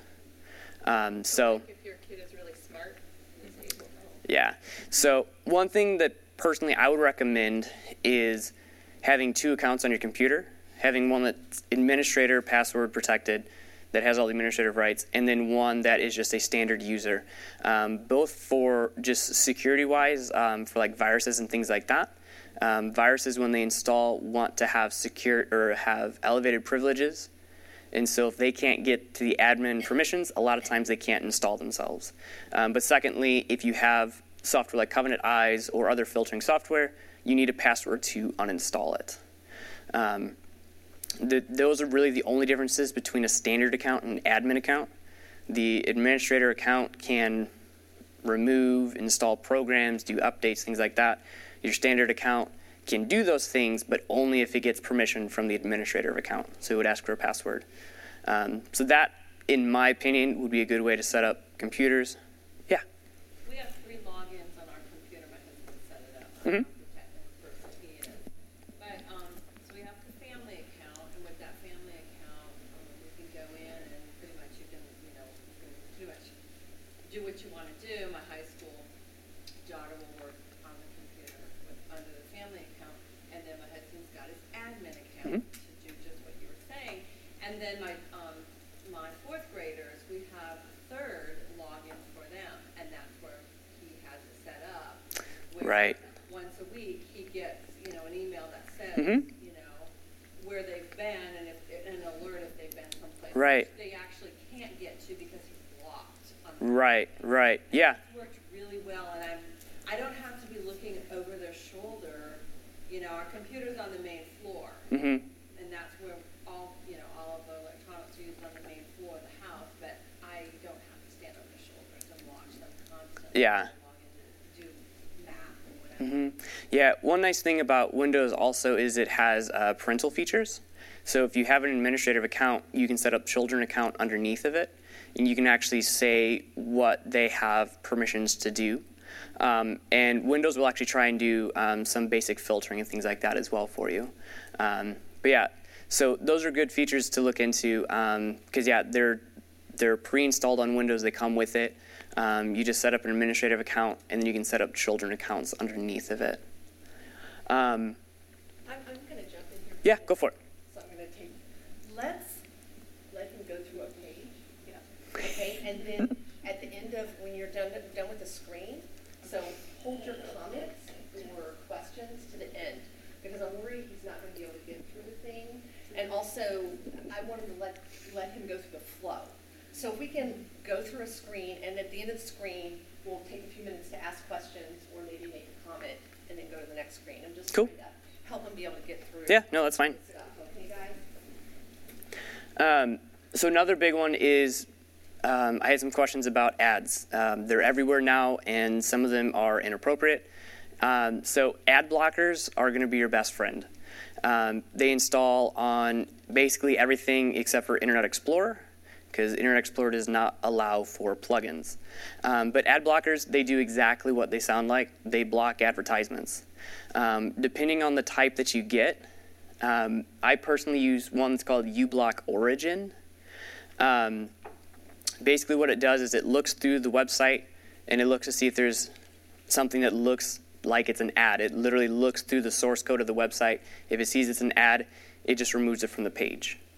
Um, so, Like if your kid is really smart, it's able to. yeah. So one thing that personally I would recommend is having two accounts on your computer, having one that's administrator, password protected, that has all the administrative rights, and then one that is just a standard user, um, both for just security-wise, um, for like viruses and things like that. Um, viruses, when they install, want to have secure or have elevated privileges, and so if they can't get to the admin permissions, a lot of times they can't install themselves. Um, but secondly, if you have software like Covenant Eyes or other filtering software, you need a password to uninstall it. Um, The, those are really the only differences between a standard account and an admin account. The administrator account can remove, install programs, do updates, things like that. Your standard account can do those things, but only if it gets permission from the administrator account. So it would ask for a password. Um, so that, in my opinion, would be a good way to set up computers. Yeah? We have three logins on our computer. My husband set it up. Mm-hmm. But, um, so we have the family account, and with that family account, um, we can go in and pretty much you can, you know, you can pretty much do what you want to do. My high school daughter will work on the computer with, under the family account, and then my husband's got his admin account Mm-hmm. to do just what you were saying. And then my, um, my fourth graders, we have a third login for them, and that's where he has it set up. where Right. Once a week, he gets, you know, an email that says, Mhm. you know, where they've been, and if, an alert if they've been someplace. Right. Which they actually can't get to because he's blocked. On the Right, right. Yeah. It's worked really well, and I'm, I don't have to be looking over their shoulder. You know, our computer's on the main floor, Mm-hmm. and that's where all, you know, all of the electronics are used on the main floor of the house, but I don't have to stand on their shoulders and watch them constantly. Yeah. Log in to do math or whatever. Mm-hmm. Yeah, one nice thing about Windows also is it has uh, parental features. So if you have an administrative account, you can set up children account underneath of it, and you can actually say what they have permissions to do. Um, and Windows will actually try and do um, some basic filtering and things like that as well for you. Um, but yeah, so those are good features to look into because yeah, they're they're pre-installed on Windows. They come with it. Um, you just set up an administrative account, and then you can set up children accounts underneath of it. Um, I'm, I'm gonna jump in here. yeah, go for it. So I'm gonna take, let's let him go through a page. Yeah. Okay, and then at the end of, when you're done, done with the screen, so hold your comments or questions to the end, because I'm worried he's not gonna be able to get through the thing. And also, I wanted to let, let him go through the flow. So if we can go through a screen, and at the end of the screen, we'll take a few minutes to ask questions or maybe make a comment, and then go to the next screen. I'm just Cool. trying to help him be able to get through. Yeah, no, that's fine. Stuff, okay, guys? Um, so another big one is um, I had some questions about ads. Um, they're everywhere now, and some of them are inappropriate. Um, so ad blockers are going to be your best friend. Um, they install on basically everything except for Internet Explorer, because Internet Explorer does not allow for plugins. Um, but ad blockers, they do exactly what they sound like. They block advertisements. Um, depending on the type that you get, um, I personally use one that's called uBlock Origin. Um, basically what it does is it looks through the website and it looks to see if there's something that looks like it's an ad. It literally looks through the source code of the website. If it sees it's an ad, it just removes it from the page.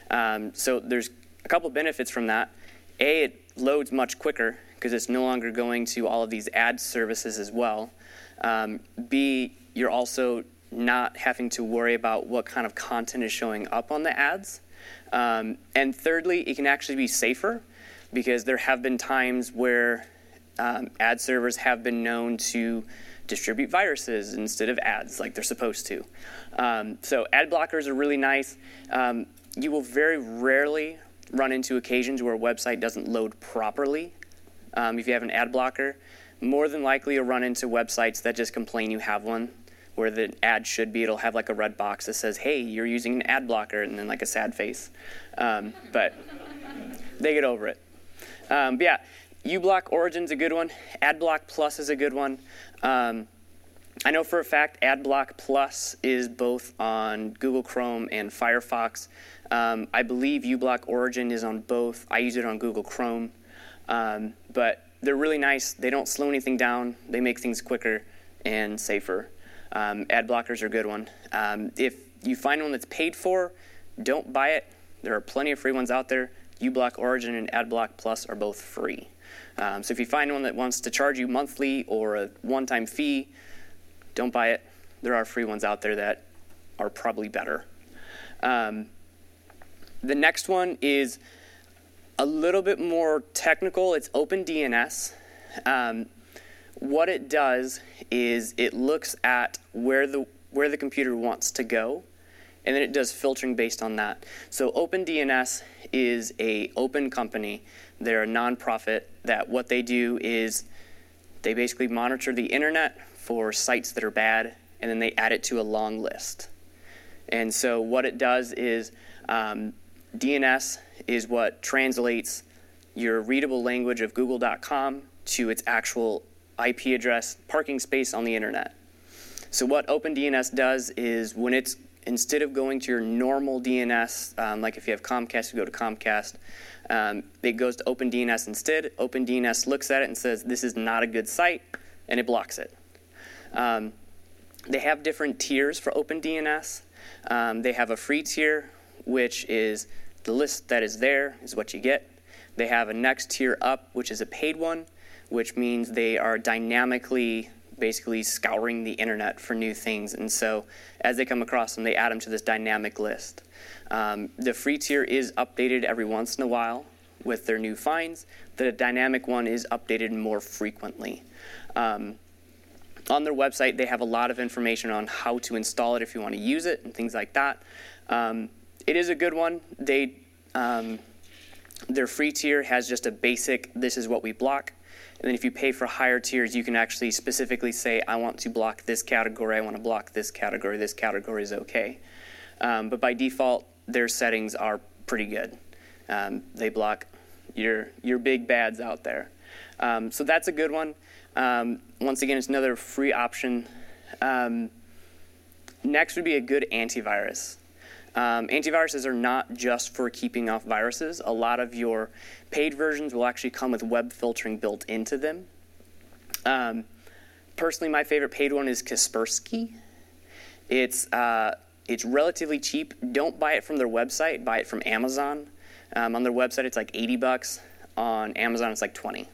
Um, so there's a couple benefits from that. A, it loads much quicker because it's no longer going to all of these ad services as well. Um, B, you're also not having to worry about what kind of content is showing up on the ads. Um, and thirdly, it can actually be safer because there have been times where um, ad servers have been known to distribute viruses instead of ads like they're supposed to. Um, so ad blockers are really nice. Um, you will very rarely run into occasions where a website doesn't load properly. Um, if you have an ad blocker, more than likely you'll run into websites that just complain you have one, where the ad should be, it'll have like a red box that says, hey, you're using an ad blocker, and then like a sad face. Um, but they get over it. Um, but yeah, uBlock Origin's a good one. AdBlock Plus is a good one. Um, I know for a fact AdBlock Plus is both on Google Chrome and Firefox. Um, I believe uBlock Origin is on both. I use it on Google Chrome. Um, but they're really nice. They don't slow anything down. They make things quicker and safer. Um, ad blockers are a good one. Um, if you find one that's paid for, don't buy it. There are plenty of free ones out there. uBlock Origin and AdBlock Plus are both free. Um, so if you find one that wants to charge you monthly or a one-time fee, don't buy it. There are free ones out there that are probably better. Um, the next one is a little bit more technical. It's OpenDNS. Um, what it does is it looks at where the where the computer wants to go, and then it does filtering based on that. So OpenDNS is a open company. They're a nonprofit that what they do is they basically monitor the internet for sites that are bad, and then they add it to a long list. And so what it does is um, D N S is what translates your readable language of google dot com to its actual I P address parking space on the internet. So what OpenDNS does is when it's, instead of going to your normal D N S, um, like if you have Comcast, you go to Comcast, um, it goes to OpenDNS instead. OpenDNS looks at it and says, this is not a good site, and it blocks it. Um, they have different tiers for OpenDNS. Um, they have a free tier, which is the list that is there is what you get. They have a next tier up, which is a paid one, which means they are dynamically basically scouring the internet for new things. And so as they come across them, they add them to this dynamic list. Um, the free tier is updated every once in a while with their new finds. The dynamic one is updated more frequently. Um, on their website, they have a lot of information on how to install it if you want to use it and things like that. Um, it is a good one. They, um, their free tier has just a basic, this is what we block. And then if you pay for higher tiers, you can actually specifically say, I want to block this category, I want to block this category, this category is okay. Um, but by default, their settings are pretty good. Um, they block your, your big bads out there. Um, so that's a good one. Um, once again, it's another free option. Um, next would be a good antivirus. Um, antiviruses are not just for keeping off viruses. A lot of your paid versions will actually come with web filtering built into them. Um, personally, my favorite paid one is Kaspersky. It's, uh, it's relatively cheap. Don't buy it from their website. Buy it from Amazon. Um, on their website, it's like eighty bucks. On Amazon, it's like twenty.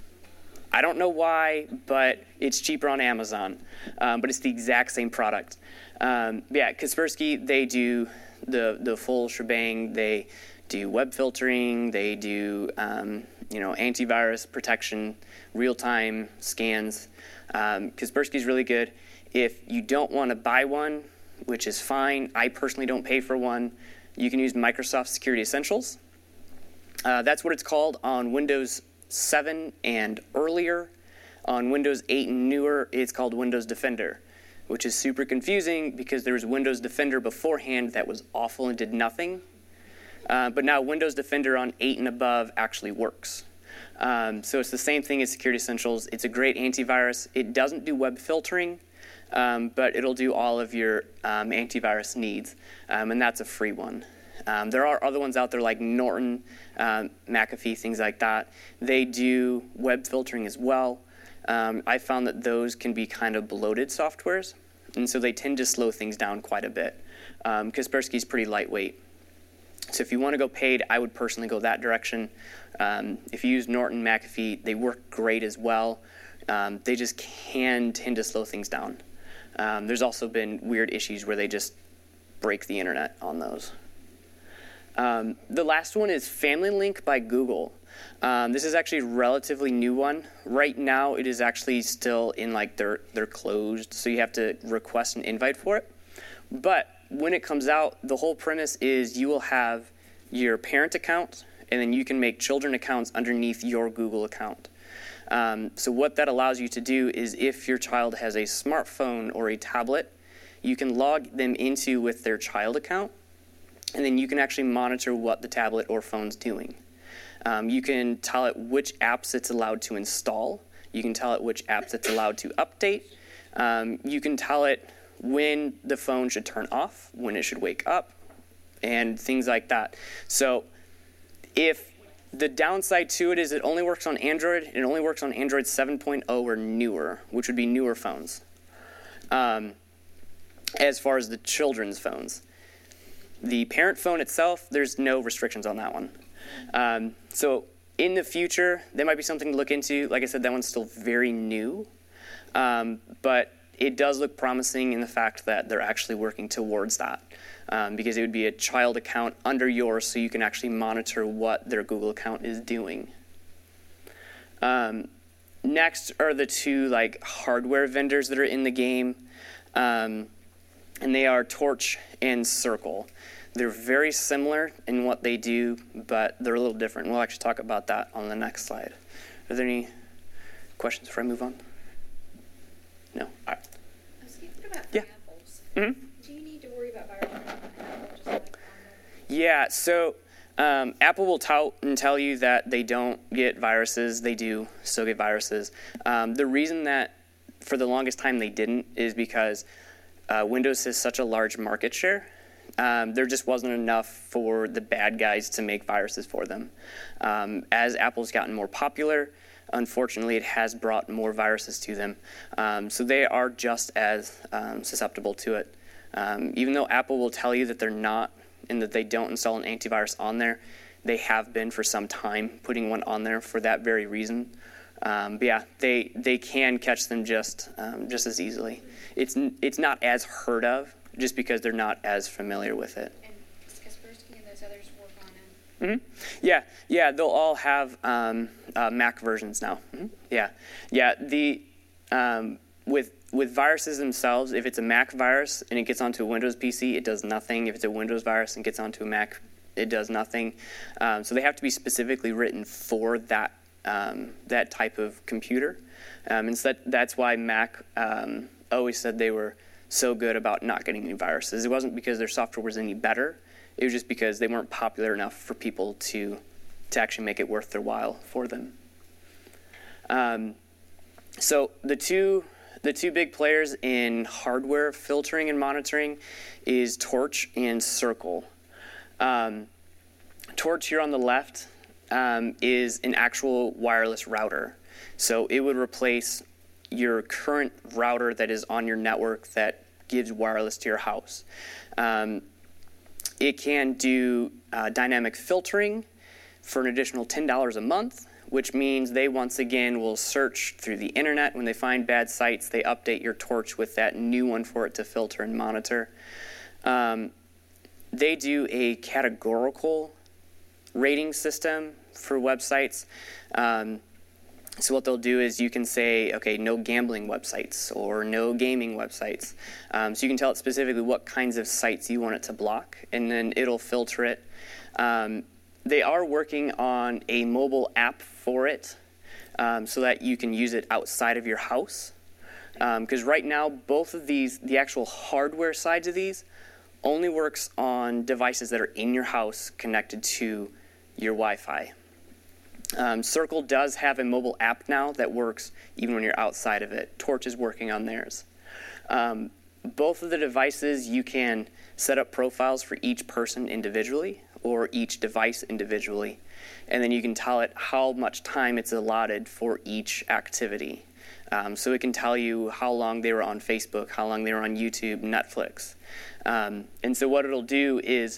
I don't know why, but it's cheaper on Amazon. Um, but it's the exact same product. Um, yeah, Kaspersky, they do the the full shebang. They do web filtering. They do um, you know antivirus protection, real-time scans. Um, Kaspersky's really good. If you don't want to buy one, which is fine, I personally don't pay for one, you can use Microsoft Security Essentials. Uh, that's what it's called on Windows seven and earlier. On Windows eight and newer, it's called Windows Defender, which is super confusing because there was Windows Defender beforehand that was awful and did nothing. Uh, but now Windows Defender on eight and above actually works. Um, so it's the same thing as Security Essentials. It's a great antivirus. It doesn't do web filtering, um, but it'll do all of your um, antivirus needs, um, and that's a free one. Um, there are other ones out there like Norton, um, McAfee, things like that. They do web filtering as well. Um, I found that those can be kind of bloated softwares, and so they tend to slow things down quite a bit. Um, Kaspersky's pretty lightweight. So if you want to go paid, I would personally go that direction. Um, if you use Norton McAfee, they work great as well. Um, they just can tend to slow things down. Um, there's also been weird issues where they just break the internet on those. Um, the last one is Family Link by Google. Um, this is actually a relatively new one. Right now, it is actually still in like they're they're closed, so you have to request an invite for it. But when it comes out, the whole premise is you will have your parent account, and then you can make children accounts underneath your Google account. Um, so what that allows you to do is if your child has a smartphone or a tablet, you can log them into with their child account, and then you can actually monitor what the tablet or phone's doing. Um, you can tell it which apps it's allowed to install. You can tell it which apps it's allowed to update. Um, you can tell it when the phone should turn off, when it should wake up, and things like that. So if the downside to it is it only works on Android, it only works on Android seven point oh or newer, which would be newer phones, um, as far as the children's phones. The parent phone itself, there's no restrictions on that one. Um, so in the future, there might be something to look into. Like I said, that one's still very new, um, but it does look promising in the fact that they're actually working towards that, um, because it would be a child account under yours, so you can actually monitor what their Google account is doing. Um, next are the two like hardware vendors that are in the game, um, and they are Torch and Circle. They're very similar in what they do, but they're a little different. We'll actually talk about that on the next slide. Are there any questions before I move on? No? All right. What about Yeah. apples? Mm-hmm. Do you need to worry about viruses on Apple, just like on the- Yeah, so um, Apple will tout and tell you that they don't get viruses. They do still get viruses. Um, the reason that for the longest time they didn't is because uh, Windows has such a large market share. Um, there just wasn't enough for the bad guys to make viruses for them. Um, as Apple's gotten more popular, unfortunately, it has brought more viruses to them. Um, so they are just as um, susceptible to it. Um, even though Apple will tell you that they're not and that they don't install an antivirus on there, they have been for some time putting one on there for that very reason. Um, but yeah, they they can catch them just um, just as easily. It's it's not as heard of, just because they're not as familiar with it. And Kaspersky and those others work on them. Mm-hmm. Yeah, yeah, they'll all have um, uh, Mac versions now. Mm-hmm. Yeah, yeah. The um, with with viruses themselves, if it's a Mac virus and it gets onto a Windows P C, it does nothing. If it's a Windows virus and gets onto a Mac, it does nothing. Um, so they have to be specifically written for that um, that type of computer, um, and so that, that's why Mac um, always said they were so good about not getting any viruses. It wasn't because their software was any better. It was just because they weren't popular enough for people to to actually make it worth their while for them. Um, so the two the two big players in hardware filtering and monitoring is Torch and Circle. Um, Torch here on the left um, is an actual wireless router. So it would replace your current router that is on your network that gives wireless to your house. Um, it can do uh, dynamic filtering for an additional ten dollars a month, which means they once again will search through the internet. When they find bad sites, they update your Torch with that new one for it to filter and monitor. Um, they do a categorical rating system for websites. Um, So what they'll do is you can say, okay, no gambling websites or no gaming websites. Um, so you can tell it specifically what kinds of sites you want it to block, and then it'll filter it. Um, they are working on a mobile app for it um, so that you can use it outside of your house. Because um, right now, both of these, the actual hardware sides of these, only works on devices that are in your house connected to your Wi-Fi. Um, Circle does have a mobile app now that works even when you're outside of it. Torch is working on theirs. Um, both of the devices, you can set up profiles for each person individually or each device individually, and then you can tell it how much time it's allotted for each activity. Um, so it can tell you how long they were on Facebook, how long they were on YouTube, Netflix. Um, and so what it'll do is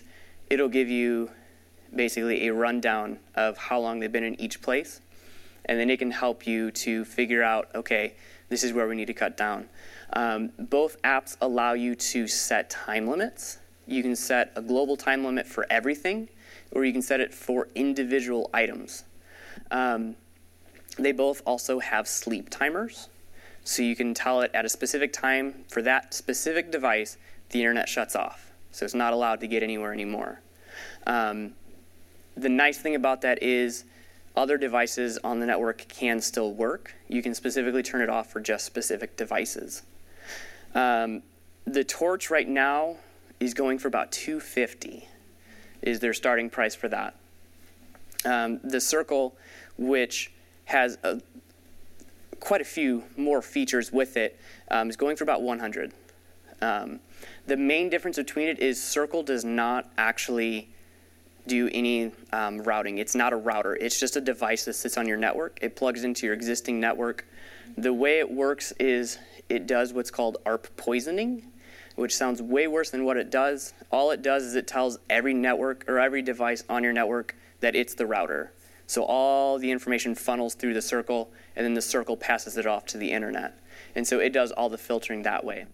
it'll give you basically a rundown of how long they've been in each place. And then it can help you to figure out, okay, this is where we need to cut down. Um, both apps allow you to set time limits. You can set a global time limit for everything, or you can set it for individual items. Um, they both also have sleep timers. So you can tell it at a specific time for that specific device, the internet shuts off. So it's not allowed to get anywhere anymore. Um, the nice thing about that is other devices on the network can still work. You can specifically turn it off for just specific devices. Um, the Torch right now is going for about two hundred fifty dollars is their starting price for that. Um, the Circle, which has a, quite a few more features with it, um, is going for about one hundred dollars. Um, the main difference between it is Circle does not actually do any um, routing. It's not a router. It's just a device that sits on your network. It plugs into your existing network. The way it works is it does what's called A R P poisoning, which sounds way worse than what it does. All it does is it tells every network or every device on your network that it's the router. So all the information funnels through the Circle, and then the Circle passes it off to the internet. And so it does all the filtering that way.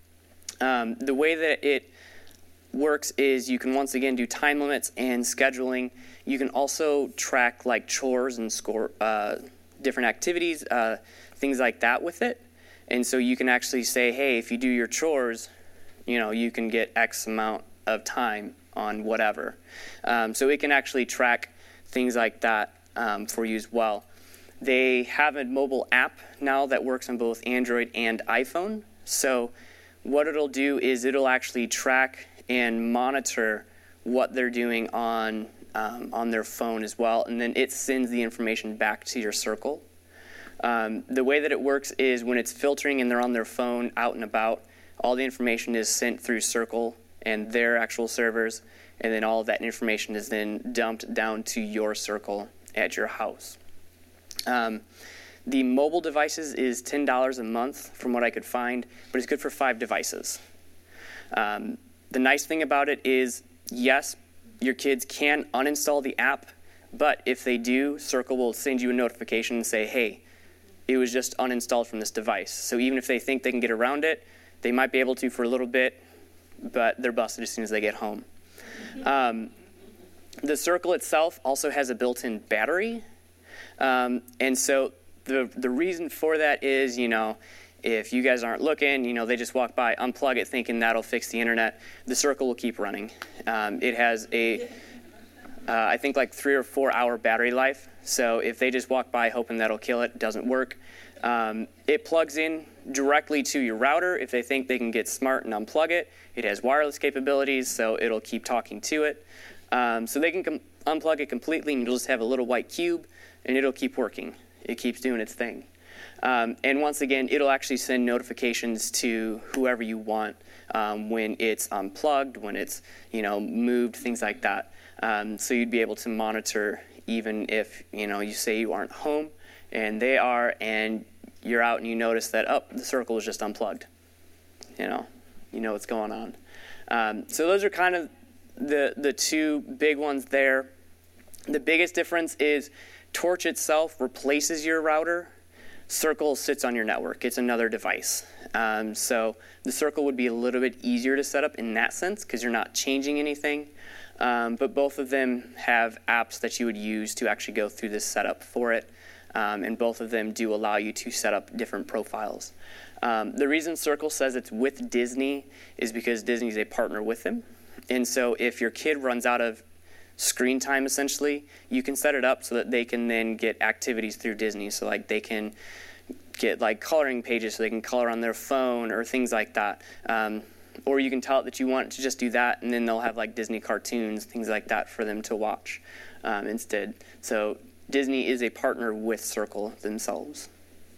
Um, the way that it works is you can once again do time limits and scheduling. You can also track like chores and score uh, different activities, uh, things like that with it. And so you can actually say, hey, if you do your chores, you know, you can get X amount of time on whatever. Um, so it can actually track things like that um, for you as well. They have a mobile app now that works on both Android and iPhone. So what it'll do is it'll actually track and monitor what they're doing on um, on their phone as well, and then it sends the information back to your Circle. Um, the way that it works is when it's filtering and they're on their phone out and about, all the information is sent through Circle and their actual servers, and then all of that information is then dumped down to your Circle at your house. Um, the mobile devices is ten dollars a month from what I could find, but it's good for five devices. Um, The nice thing about it is, yes, your kids can uninstall the app, but if they do, Circle will send you a notification and say, hey, it was just uninstalled from this device. So even if they think they can get around it, they might be able to for a little bit, but they're busted as soon as they get home. Um, the Circle itself also has a built-in battery. Um, and so the the reason for that is, you know, if you guys aren't looking, you know, they just walk by, unplug it, thinking that'll fix the internet. The Circle will keep running. Um, it has a, uh, I think like three or four hour battery life. So if they just walk by hoping that'll kill it, it doesn't work. Um, it plugs in directly to your router. If they think they can get smart and unplug it, it has wireless capabilities, so it'll keep talking to it. Um, so they can com- unplug it completely, and you'll just have a little white cube, and it'll keep working. It keeps doing its thing. Um, and once again, it'll actually send notifications to whoever you want um, when it's unplugged, when it's, you know, moved, things like that. Um, so you'd be able to monitor even if, you know, you say you aren't home and they are, and you're out and you notice that, oh, the Circle is just unplugged. You know, you know what's going on. Um, so those are kind of the the two big ones there. The biggest difference is Torch itself replaces your router. Circle sits on your network. It's another device. Um, so the Circle would be a little bit easier to set up in that sense because you're not changing anything. Um, but both of them have apps that you would use to actually go through this setup for it. Um, and both of them do allow you to set up different profiles. Um, the reason Circle says it's with Disney is because Disney is a partner with them. And so if your kid runs out of screen time, essentially, you can set it up so that they can then get activities through Disney. So like they can get like coloring pages so they can color on their phone or things like that. Um, or you can tell it that you want it to just do that, and then they'll have like Disney cartoons, things like that for them to watch um, instead. So Disney is a partner with Circle themselves.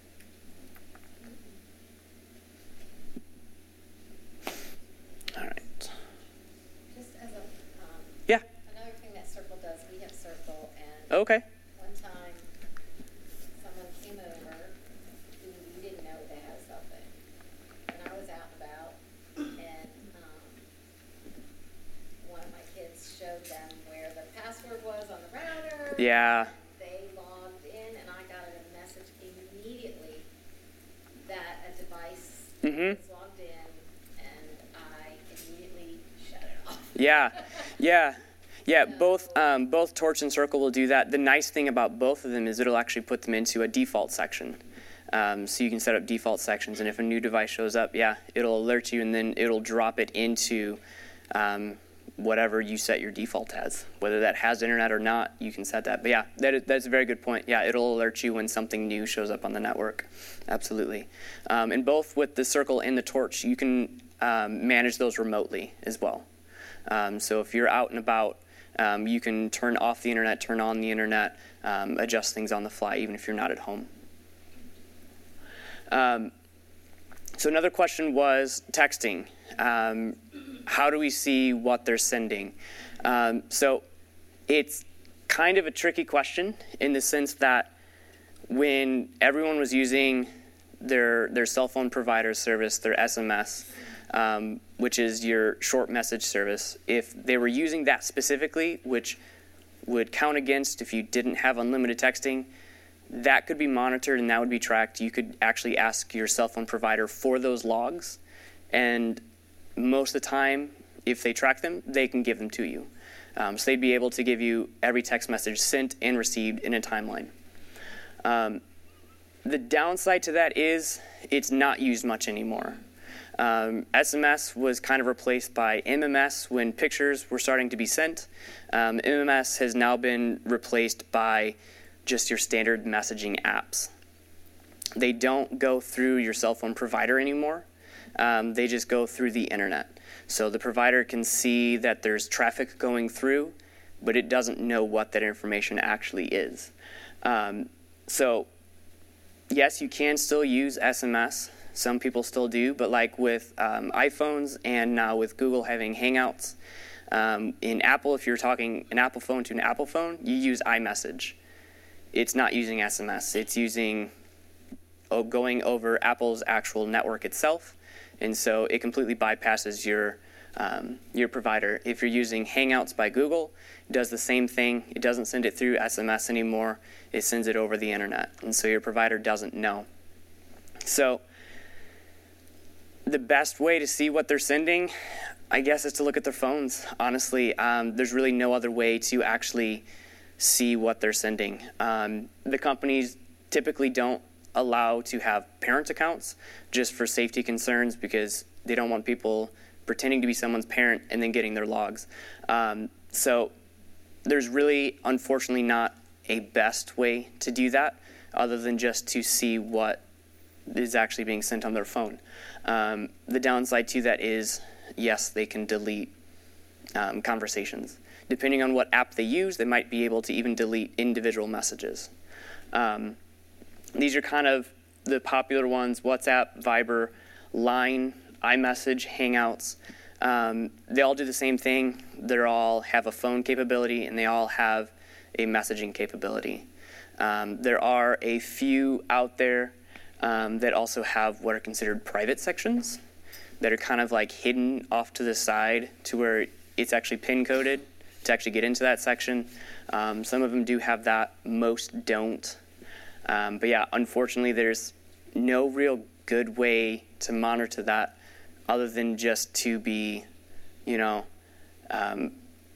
All right. Just as a, um, yeah. another thing that Circle does, we have Circle, and okay. one time someone came over who we didn't know they had something, and I was out and about, and um, one of my kids showed Yeah. They logged in, and I got a message immediately that a device Mhm. was logged in, and I immediately shut it off. Yeah, yeah, yeah. Both um, both Torch and Circle will do that. The nice thing about both of them is it'll actually put them into a default section. Um, so you can set up default sections, and if a new device shows up, yeah, it'll alert you, and then it'll drop it into um, whatever you set your default as. Whether that has internet or not, you can set that. But yeah, that is, that's a very good point. Yeah, it'll alert you when something new shows up on the network. Absolutely. Um, and both with the Circle and the Torch, you can um, manage those remotely as well. Um, so if you're out and about, um, you can turn off the internet, turn on the internet, um, adjust things on the fly, even if you're not at home. Um, so another question was texting. Um, how do we see what they're sending? Um, so it's kind of a tricky question in the sense that when everyone was using their their cell phone provider service, their S M S, um, which is your short message service, if they were using that specifically, which would count against if you didn't have unlimited texting, that could be monitored and that would be tracked. You could actually ask your cell phone provider for those logs, and most of the time, if they track them, they can give them to you. Um, so they'd be able to give you every text message sent and received in a timeline. Um, the downside to that is it's not used much anymore. Um, S M S was kind of replaced by M M S when pictures were starting to be sent. Um, M M S has now been replaced by just your standard messaging apps. They don't go through your cell phone provider anymore. Um, they just go through the internet. So the provider can see that there's traffic going through, but it doesn't know what that information actually is. Um, so yes, you can still use S M S. Some people still do, but like with um, iPhones and now with Google having Hangouts, um, in Apple, if you're talking an Apple phone to an Apple phone, you use iMessage. It's not using S M S. It's using oh, going over Apple's actual network itself, and so it completely bypasses your um, your provider. If you're using Hangouts by Google, it does the same thing. It doesn't send it through S M S anymore. It sends it over the internet, and so your provider doesn't know. So the best way to see what they're sending, I guess, is to look at their phones. Honestly, um, there's really no other way to actually see what they're sending. Um, the companies typically don't allow to have parent accounts just for safety concerns because they don't want people pretending to be someone's parent and then getting their logs. Um, so there's really, unfortunately, not a best way to do that other than just to see what is actually being sent on their phone. Um, the downside to that is, yes, they can delete um, conversations. Depending on what app they use, they might be able to even delete individual messages. Um, these are kind of the popular ones: WhatsApp, Viber, Line, iMessage, Hangouts. Um, they all do the same thing. They all have a phone capability, and they all have a messaging capability. Um, there are a few out there um, that also have what are considered private sections that are kind of like hidden off to the side to where it's actually pin coded to actually get into that section. Um, some of them do have that, most don't. Um, but yeah, unfortunately, there's no real good way to monitor that other than just to be, you know, um,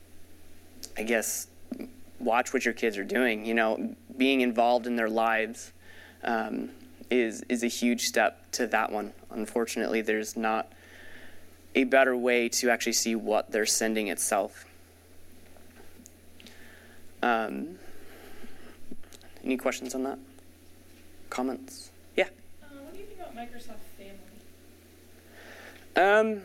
I guess, watch what your kids are doing. You know, being involved in their lives um, is is a huge step to that one. Unfortunately, there's not a better way to actually see what they're sending itself. Um, any questions on that? Comments? Yeah. Uh, what do you think about Microsoft Family? Um,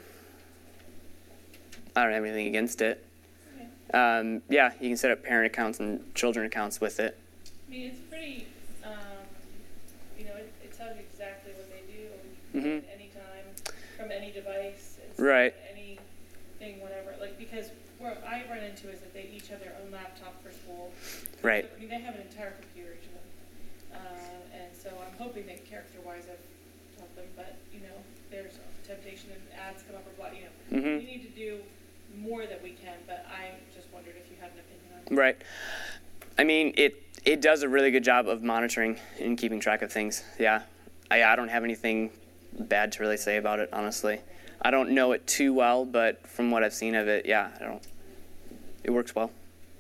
I don't have anything against it. Okay. Um, yeah, you can set up parent accounts and children accounts with it. I mean, it's pretty, um, you know, it, it tells you exactly what they do Mm-hmm. at any time, from any device. It's Right. Anything, whatever. Like, because what I run into is that they each have their own laptop for school. Right. So, I mean, they have an entire computer, each of them. Uh, and so I'm hoping that character-wise I've taught them, but, you know, there's temptation and ads come up or blah, you know. Mm-hmm. We need to do more that we can, but I just wondered if you had an opinion on it. Right. I mean, it it does a really good job of monitoring and keeping track of things. Yeah, I, I don't have anything bad to really say about it, honestly. I don't know it too well, but from what I've seen of it, yeah, I don't. It works well.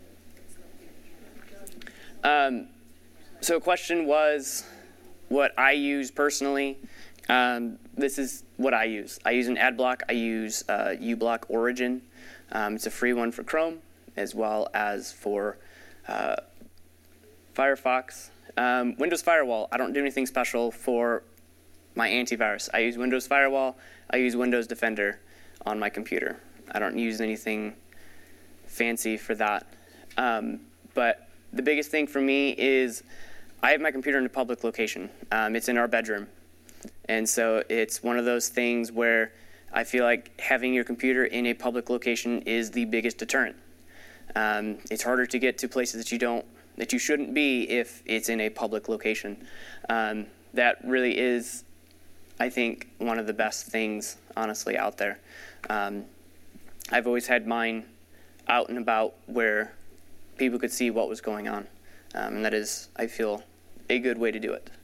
Um, so a question was what I use personally. Um, this is what I use. I use an ad block. I use uh, uBlock Origin. Um, it's a free one for Chrome as well as for uh, Firefox. Um, Windows Firewall, I don't do anything special for my antivirus. I use Windows Firewall. I use Windows Defender on my computer. I don't use anything fancy for that. Um, but the biggest thing for me is I have my computer in a public location. Um, it's in our bedroom. And so it's one of those things where I feel like having your computer in a public location is the biggest deterrent. Um, it's harder to get to places that you don't, that you shouldn't be if it's in a public location. Um, that really is, I think, one of the best things, honestly, out there. Um, I've always had mine out and about where people could see what was going on. Um, and that is, I feel, a good way to do it.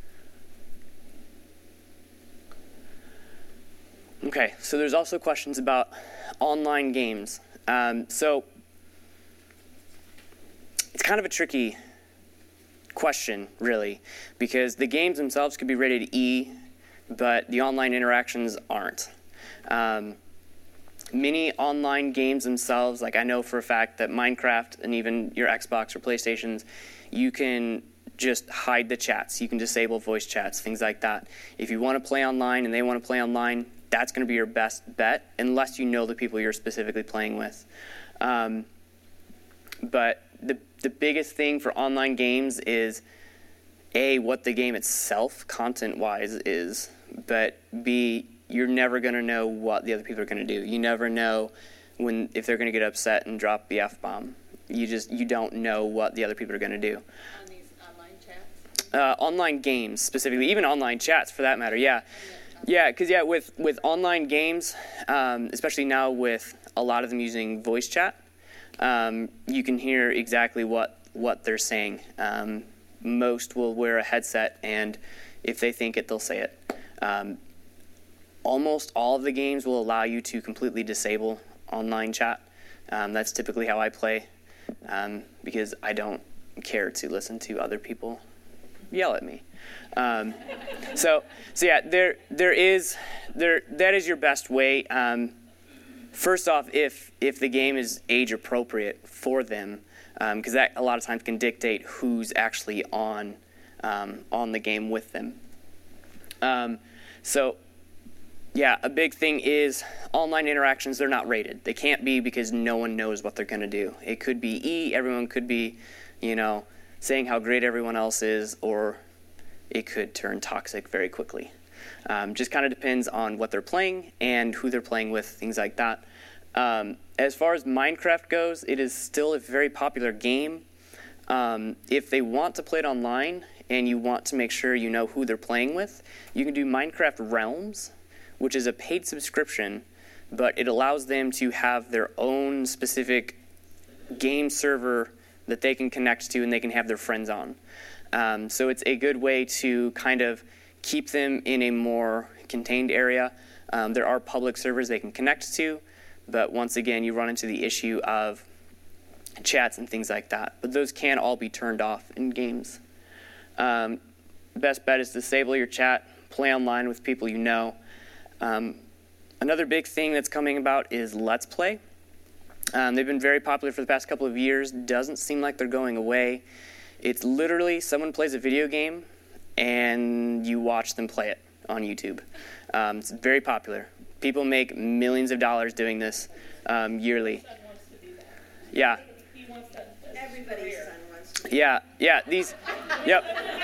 Okay, so there's also questions about online games. Um, so it's kind of a tricky question, really, because the games themselves could be rated E, but the online interactions aren't. Um, many online games themselves, like I know for a fact that Minecraft and even your Xbox or PlayStations, you can just hide the chats. You can disable voice chats, things like that. If you want to play online and they want to play online, that's going to be your best bet, unless you know the people you're specifically playing with. Um, but the the biggest thing for online games is, A, what the game itself, content-wise, is, but B, you're never going to know what the other people are going to do. You never know when if they're going to get upset and drop the F-bomb. You just you don't know what the other people are going to do. On these online chats? Uh, online games, specifically, even online chats, for that matter, yeah. Yeah, because yeah, with, with online games, um, especially now with a lot of them using voice chat, um, you can hear exactly what, what they're saying. Um, most will wear a headset, and if they think it, they'll say it. Um, almost all of the games will allow you to completely disable online chat. Um, that's typically how I play, um, because I don't care to listen to other people yell at me. Um, so, so yeah, there, there is, there, that is your best way. Um, first off, if, if the game is age appropriate for them, because um, that a lot of times can dictate who's actually on, um, on the game with them. Um, so, yeah, a big thing is online interactions, they're not rated. They can't be because no one knows what they're going to do. It could be E, everyone could be, you know, saying how great everyone else is, or it could turn toxic very quickly. Um, just kind of depends on what they're playing and who they're playing with, things like that. Um, as far as Minecraft goes, it is still a very popular game. Um, if they want to play it online and you want to make sure you know who they're playing with, you can do Minecraft Realms, which is a paid subscription, but it allows them to have their own specific game server that they can connect to and they can have their friends on. Um, so it's a good way to kind of keep them in a more contained area. Um, there are public servers they can connect to, but once again, you run into the issue of chats and things like that. But those can all be turned off in games. Um, best bet is disable your chat, play online with people you know. Um, another big thing that's coming about is Let's Play. Um, they've been very popular for the past couple of years. Doesn't seem like they're going away. It's literally someone plays a video game and you watch them play it on YouTube. Um, it's very popular. People make millions of dollars doing this um, yearly. Yeah. Everybody's son wants to. Yeah, yeah, these, yep.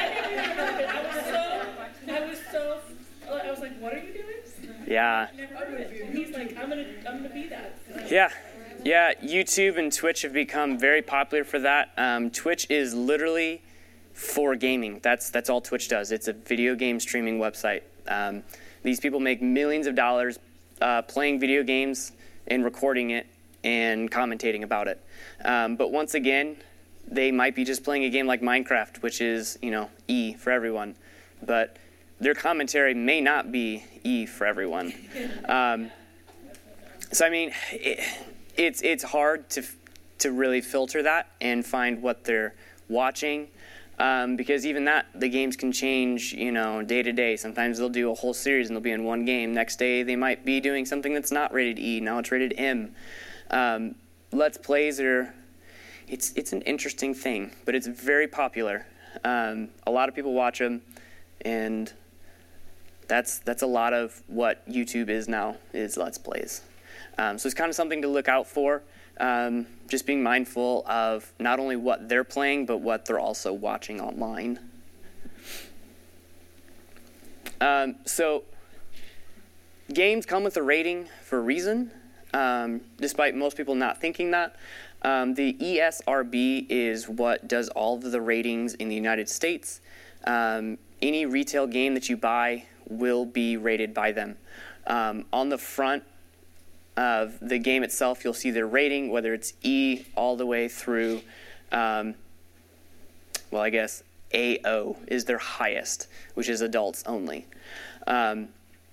I was so, I was so, I was like, what are you doing? Yeah. Never heard of it. And he's like, I'm gonna, I'm gonna be that. Yeah. Yeah, YouTube and Twitch have become very popular for that. Um, Twitch is literally for gaming. That's that's all Twitch does. It's a video game streaming website. Um, these people make millions of dollars uh, playing video games and recording it and commentating about it. Um, but once again, they might be just playing a game like Minecraft, which is, you know, E for everyone. But their commentary may not be E for everyone. Um, so, I mean, it, it's it's hard to to really filter that and find what they're watching. Um, because even that, the games can change, you know, day to day. Sometimes they'll do a whole series and they'll be in one game. Next day, they might be doing something that's not rated E. Now it's rated M. Um, Let's Plays are, it's it's an interesting thing, but it's very popular. Um, a lot of people watch them, and that's that's a lot of what YouTube is now, is Let's Plays. Um, so it's kind of something to look out for. Um, just being mindful of not only what they're playing, but what they're also watching online. Um, so games come with a rating for a reason, um, despite most people not thinking that. Um, the E S R B is what does all of the ratings in the United States. Um, any retail game that you buy will be rated by them. Um, on the front of the game itself, you'll see their rating, whether it's E all the way through, um, well, I guess A O is their highest, which is adults only. Um,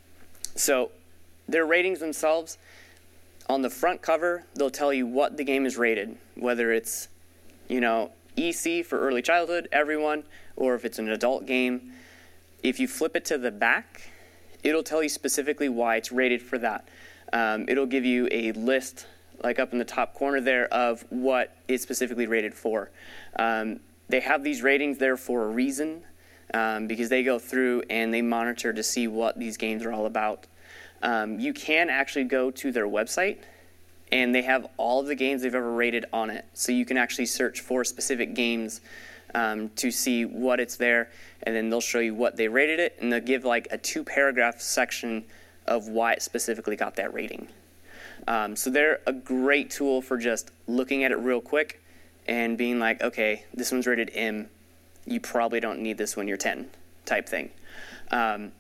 so their ratings themselves, on the front cover, they'll tell you what the game is rated, whether it's, you know, E C for early childhood, everyone, or if it's an adult game. If you flip it to the back, it'll tell you specifically why it's rated for that. Um, it'll give you a list, like up in the top corner there, of what it's specifically rated for. Um, they have these ratings there for a reason, um, because they go through and they monitor to see what these games are all about. Um, you can actually go to their website, and they have all of the games they've ever rated on it. So you can actually search for specific games um, to see what it's there, and then they'll show you what they rated it, and they'll give like a two-paragraph section of why it specifically got that rating. Um, so they're a great tool for just looking at it real quick and being like, okay, this one's rated M. You probably don't need this when you're ten, type thing. Um,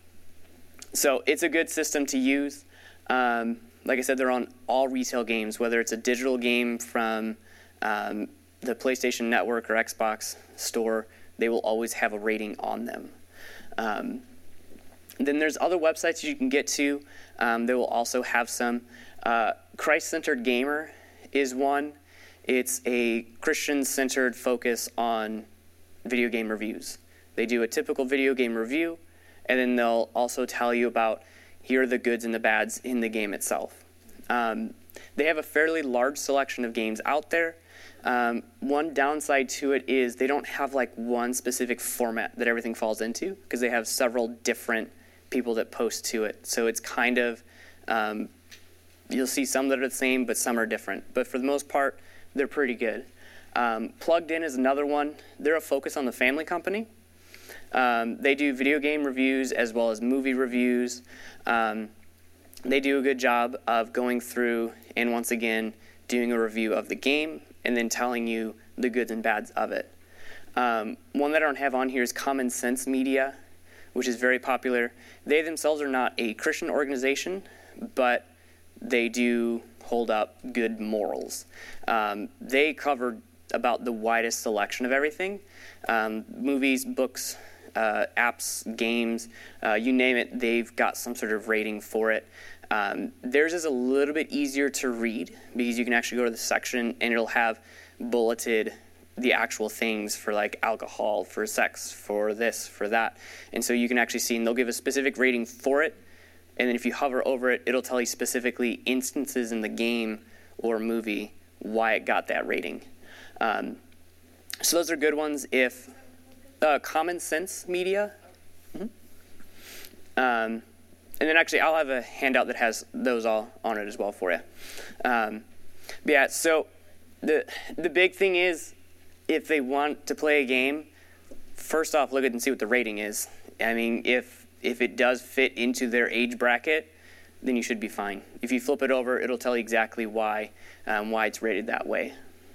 so it's a good system to use. Um, like I said, they're on all retail games, whether it's a digital game from um, the PlayStation Network or Xbox store, they will always have a rating on them. Um, Then there's other websites you can get to. Um, they will also have some. Uh, Christ-Centered Gamer is one. It's a Christian-centered focus on video game reviews. They do a typical video game review, and then they'll also tell you about here are the goods and the bads in the game itself. Um, they have a fairly large selection of games out there. Um, one downside to it is they don't have like one specific format that everything falls into, because they have several different people that post to it. So it's kind of, um, you'll see some that are the same, but some are different. But for the most part, they're pretty good. Um, Plugged In is another one. They're a focus on the family company. Um, they do video game reviews as well as movie reviews. Um, they do a good job of going through and once again doing a review of the game and then telling you the goods and bads of it. Um, one that I don't have on here is Common Sense Media, which is very popular. They themselves are not a Christian organization, but they do hold up good morals. Um, they cover about the widest selection of everything. Um, movies, books, uh, apps, games, uh, you name it, they've got some sort of rating for it. Um, theirs is a little bit easier to read because you can actually go to the section and it'll have bulleted the actual things for like alcohol, for sex, for this, for that. And so you can actually see, and they'll give a specific rating for it. And then if you hover over it, it'll tell you specifically instances in the game or movie why it got that rating. Um, so those are good ones. If uh, Common Sense Media. Mm-hmm. Um, and then actually I'll have a handout that has those all on it as well for you. Um, but yeah, so the the big thing is, if they want to play a game, first off, look at it and see what the rating is. I mean, if if it does fit into their age bracket, then you should be fine. If you flip it over, it'll tell you exactly why um, why it's rated that way.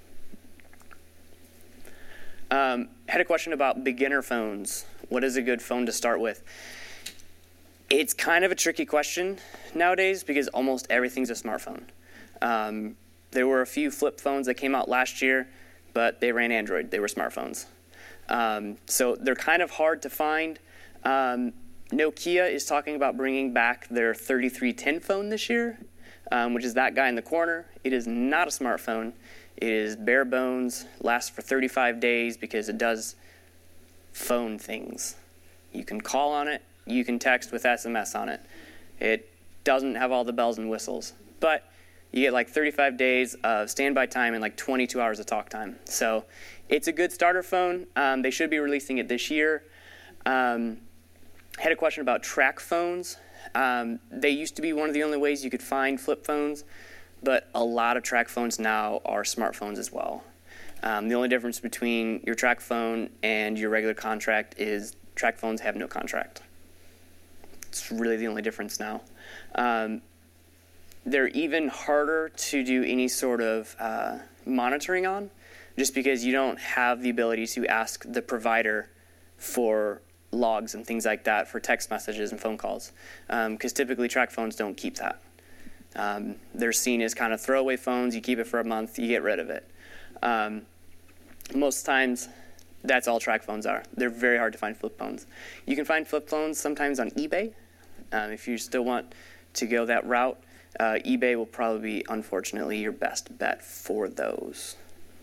Um, had a question about beginner phones. What is a good phone to start with? It's kind of a tricky question nowadays because almost everything's a smartphone. Um, there were a few flip phones that came out last year, but they ran Android. They were smartphones. Um, so they're kind of hard to find. Um, Nokia is talking about bringing back their thirty-three ten phone this year, um, which is that guy in the corner. It is not a smartphone. It is bare bones, lasts for thirty-five days because it does phone things. You can call on it. You can text with S M S on it. It doesn't have all the bells and whistles, but you get like thirty-five days of standby time and like twenty-two hours of talk time. So it's a good starter phone. Um, they should be releasing it this year. Um, I had a question about track phones. Um, they used to be one of the only ways you could find flip phones, but a lot of track phones now are smartphones as well. Um, the only difference between your track phone and your regular contract is track phones have no contract. It's really the only difference now. Um, they're even harder to do any sort of uh, monitoring on, just because you don't have the ability to ask the provider for logs and things like that for text messages and phone calls, because um, typically track phones don't keep that. Um, they're seen as kind of throwaway phones. You keep it for a month, you get rid of it. Um, most times, that's all track phones are. They're very hard to find flip phones. You can find flip phones sometimes on eBay. Um, if you still want to go that route, uh, eBay will probably be, unfortunately, your best bet for those.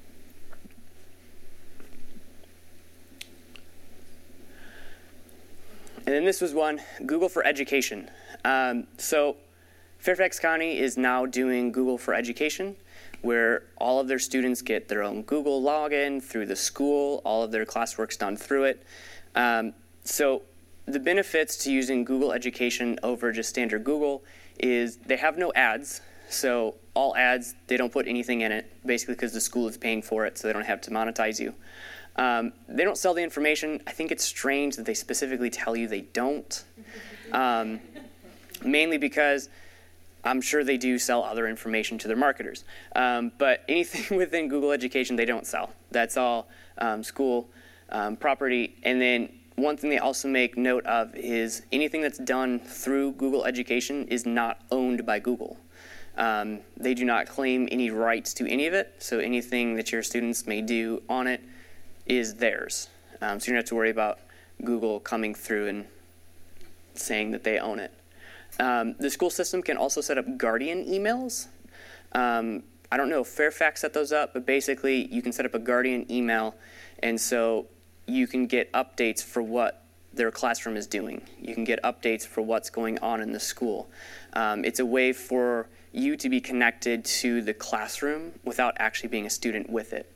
And then this was one, Google for Education. Um, so Fairfax County is now doing Google for Education, where all of their students get their own Google login through the school. All of their classwork's done through it. Um, so the benefits to using Google Education over just standard Google is they have no ads. So all ads, they don't put anything in it, basically because the school is paying for it, so they don't have to monetize you. Um, they don't sell the information. I think it's strange that they specifically tell you they don't, um, mainly because I'm sure they do sell other information to their marketers. Um, but anything within Google Education, they don't sell. That's all um, school um, property. And then one thing they also make note of is anything that's done through Google Education is not owned by Google. Um, they do not claim any rights to any of it, so anything that your students may do on it is theirs. Um, so you don't have to worry about Google coming through and saying that they own it. Um, the school system can also set up Guardian emails. Um, I don't know if Fairfax set those up, but basically you can set up a Guardian email, and so you can get updates for what their classroom is doing. You can get updates for what's going on in the school. Um, it's a way for you to be connected to the classroom without actually being a student with it.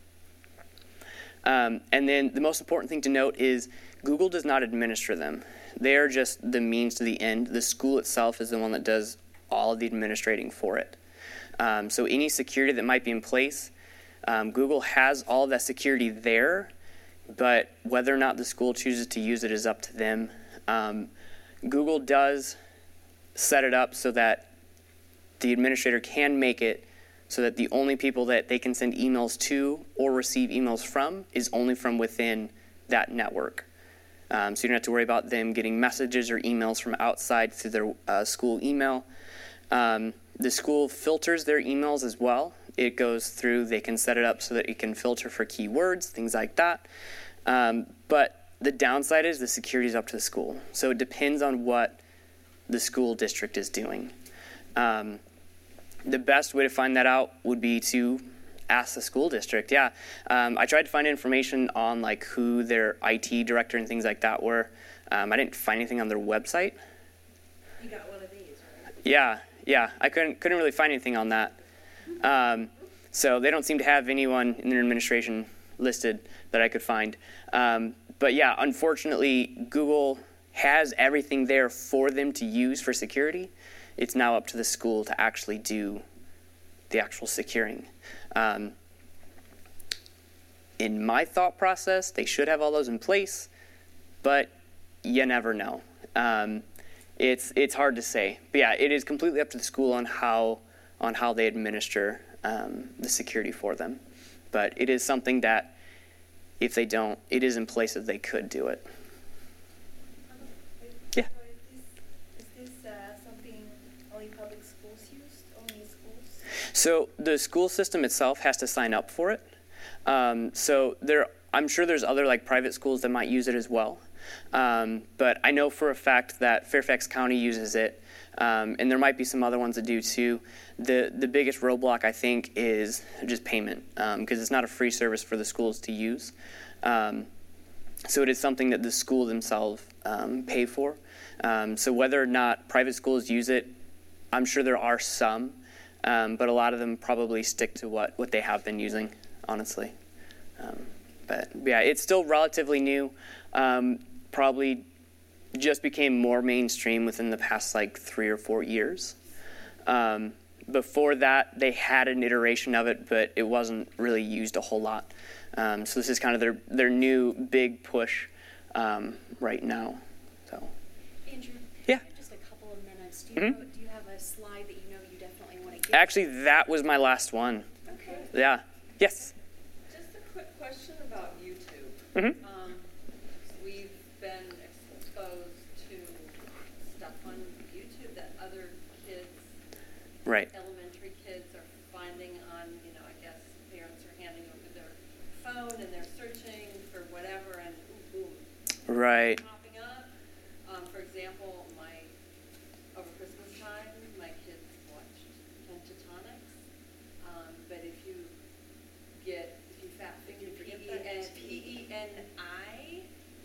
Um, and then the most important thing to note is Google does not administer them. They are just the means to the end. The school itself is the one that does all of the administrating for it. Um, so any security that might be in place, um, Google has all of that security there, but whether or not the school chooses to use it is up to them. Um, Google does set it up so that the administrator can make it so that the only people that they can send emails to or receive emails from is only from within that network. Um, so you don't have to worry about them getting messages or emails from outside through their uh, school email. Um, the school filters their emails as well. It goes through, they can set it up so that it can filter for keywords, things like that. Um, but the downside is the security is up to the school. So it depends on what the school district is doing. Um, the best way to find that out would be to ask the school district. Yeah, um, I tried to find information on like who their I T director and things like that were. Um, I didn't find anything on their website. You got one of these, right? Yeah, yeah, I couldn't couldn't really find anything on that. Um, so they don't seem to have anyone in their administration listed that I could find. Um, but yeah, unfortunately, Google has everything there for them to use for security. It's now up to the school to actually do the actual securing. Um, in my thought process, they should have all those in place, but you never know. Um, it's it's hard to say. But yeah, it is completely up to the school on how on how they administer um, the security for them. But it is something that if they don't, it is in place that they could do it. Yeah. So is this, is this uh, something only public schools use? Only schools? So the school system itself has to sign up for it. Um, so there, I'm sure there's other like private schools that might use it as well. Um, but I know for a fact that Fairfax County uses it, um, and there might be some other ones that do too. The the biggest roadblock, I think, is just payment, because um, it's not a free service for the schools to use. Um, so it is something that the school themselves um, pay for. Um, so whether or not private schools use it, I'm sure there are some, um, but a lot of them probably stick to what, what they have been using, honestly. Um, but yeah, it's still relatively new. Um, probably just became more mainstream within the past like three or four years. Um, before that, they had an iteration of it, but it wasn't really used a whole lot. Um, so this is kind of their, their new big push um, right now. So. Andrew, yeah. Just a couple of minutes. Do you, Mm-hmm. know, do you have a slide that you know you definitely want to get? Actually, that was my last one. Okay. Yeah. Yes. Just a quick question about YouTube. Mm-hmm. Um, we've been exposed to stuff on YouTube that other kids, right. elementary kids, are finding on, you know, I guess parents are handing over their phone and they're searching for whatever, and boom, boom. Right. Popping up. Um, for example, my over Christmas time, my kids watched Pentatonics. Um, but if you get, if you fat finger P E N P E N I,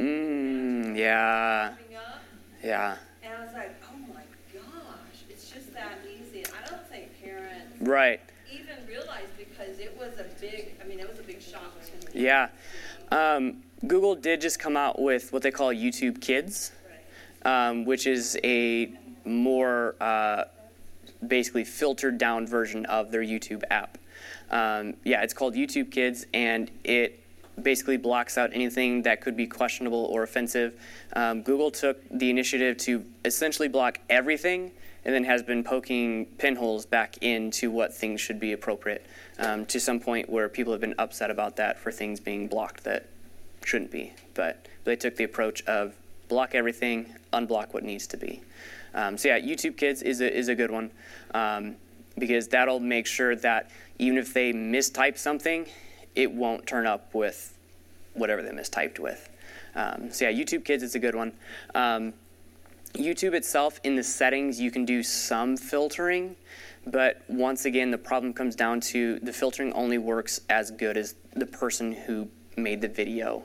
Mm, yeah. popping up, Yeah. and I was like, oh my gosh, it's just that easy. I don't think parents Right. even realized, because it was a big, I mean, it was a big shock to me. Yeah. Um, Google did just come out with what they call YouTube Kids, um, which is a more uh, basically filtered down version of their YouTube app. Um, yeah, it's called YouTube Kids, and it basically blocks out anything that could be questionable or offensive. Um, Google took the initiative to essentially block everything, and then has been poking pinholes back into what things should be appropriate, um, to some point where people have been upset about that for things being blocked that shouldn't be. But they took the approach of block everything, unblock what needs to be. Um, so yeah, YouTube Kids is a, is a good one, um, because that'll make sure that even if they mistype something, it won't turn up with whatever they mistyped with. Um, so yeah, YouTube Kids is a good one. Um, YouTube itself, in the settings, you can do some filtering, but once again, the problem comes down to the filtering only works as good as the person who made the video.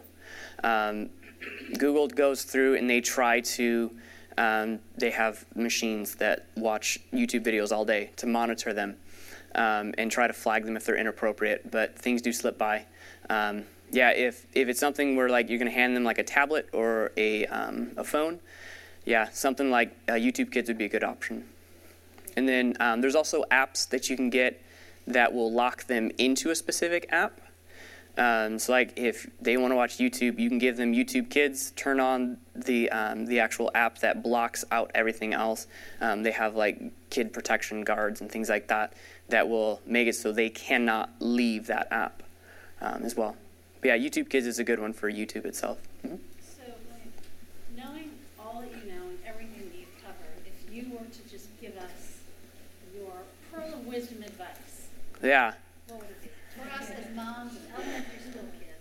Um, Google goes through and they try to, um, they have machines that watch YouTube videos all day to monitor them, um, and try to flag them if they're inappropriate, but things do slip by. Um, yeah, if, if it's something where like you're going to hand them like a tablet or a, um, a phone, yeah, something like uh, YouTube Kids would be a good option. And then um, there's also apps that you can get that will lock them into a specific app. Um, so like if they want to watch YouTube, you can give them YouTube Kids, turn on the um, the actual app that blocks out everything else. Um, they have like kid protection guards and things like that that will make it so they cannot leave that app um, as well. But yeah, YouTube Kids is a good one for YouTube itself. Mm-hmm. So, like, knowing all that you know and everything that you've covered, if you were to just give us your pearl of wisdom advice, Yeah. what would it be? For us as moms and elementary school kids.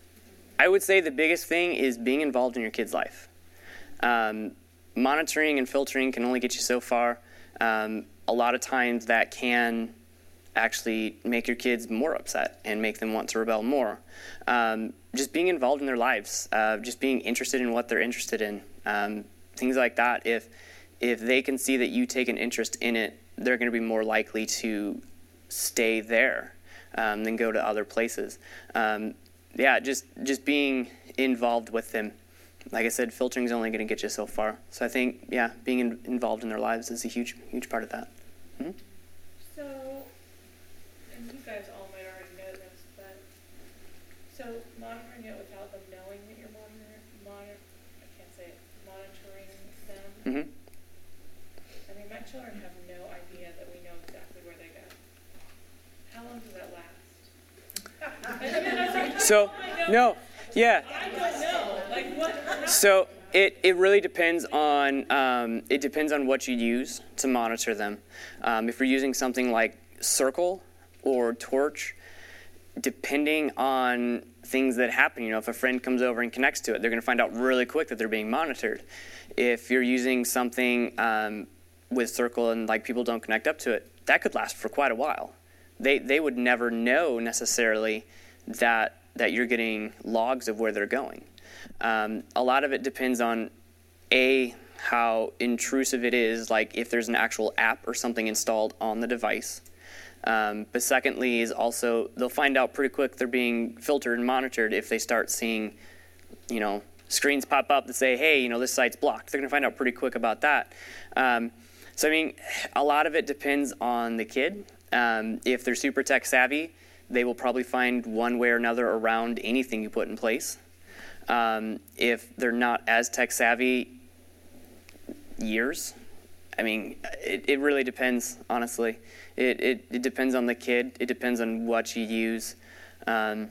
I would say the biggest thing is being involved in your kid's life. Um, monitoring and filtering can only get you so far. Um, a lot of times that can actually make your kids more upset and make them want to rebel more. Um, just being involved in their lives, uh, just being interested in what they're interested in, um, things like that. If if they can see that you take an interest in it, they're going to be more likely to stay there um, than go to other places. Um, yeah, just just being involved with them. Like I said, filtering is only going to get you so far. So I think, yeah, being in, involved in their lives is a huge, huge part of that. Mm-hmm. So, and you guys all might already know this, but so monitoring it without them knowing that you're monitoring, monitor, I can't say it, monitoring them. Mm-hmm. I mean, my children have no idea that we know exactly where they go. How long does that last? I mean, that's like, So, no, yeah. I don't know. Like what? So it, it really depends on um, it depends on what you use to monitor them. Um, if you're using something like Circle or Torch, depending on things that happen, you know, if a friend comes over and connects to it, they're going to find out really quick that they're being monitored. If you're using something um, with Circle and like people don't connect up to it, that could last for quite a while. They they would never know necessarily that that you're getting logs of where they're going. Um, a lot of it depends on a how intrusive it is, like if there's an actual app or something installed on the device. Um, but secondly is also they'll find out pretty quick they're being filtered and monitored if they start seeing, you know, screens pop up that say, hey, you know, this site's blocked. They're going to find out pretty quick about that. Um, so, I mean, a lot of it depends on the kid. Um, if they're super tech savvy, they will probably find one way or another around anything you put in place. Um, if they're not as tech savvy, years. I mean, it, it really depends, honestly. It, it it depends on the kid. It depends on what you use. Um,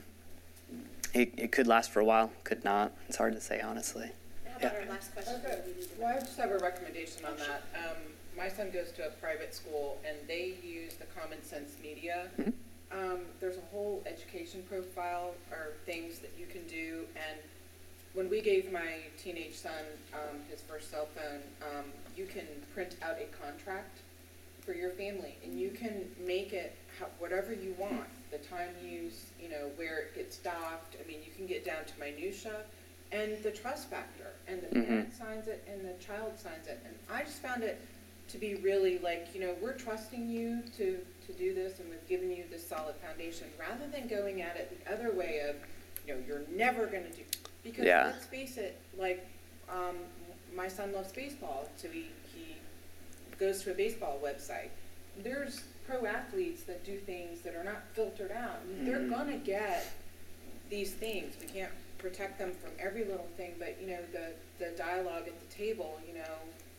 it, it could last for a while, could not. It's hard to say, honestly. How about our last question? Okay. Well, I just have a recommendation on that. Um, my son goes to a private school, and they use the Common Sense Media. Mm-hmm. Um, there's a whole education profile or things that you can do, and when we gave my teenage son um, his first cell phone, um, you can print out a contract for your family, and you can make it how, whatever you want. The time use, you know, where it gets docked. I mean, you can get down to minutia, and the trust factor, and the Mm-hmm. parent signs it, and the child signs it. And I just found it to be really like, you know, we're trusting you to to do this, and we've given you this solid foundation, rather than going at it the other way of, you know, you're never going to do. Because Yeah. let's face it, like, um, my son loves baseball, so he, he goes to a baseball website. There's pro athletes that do things that are not filtered out. I mean, they're Mhm. gonna get these things. We can't protect them from every little thing, but, you know, the, the dialogue at the table, you know,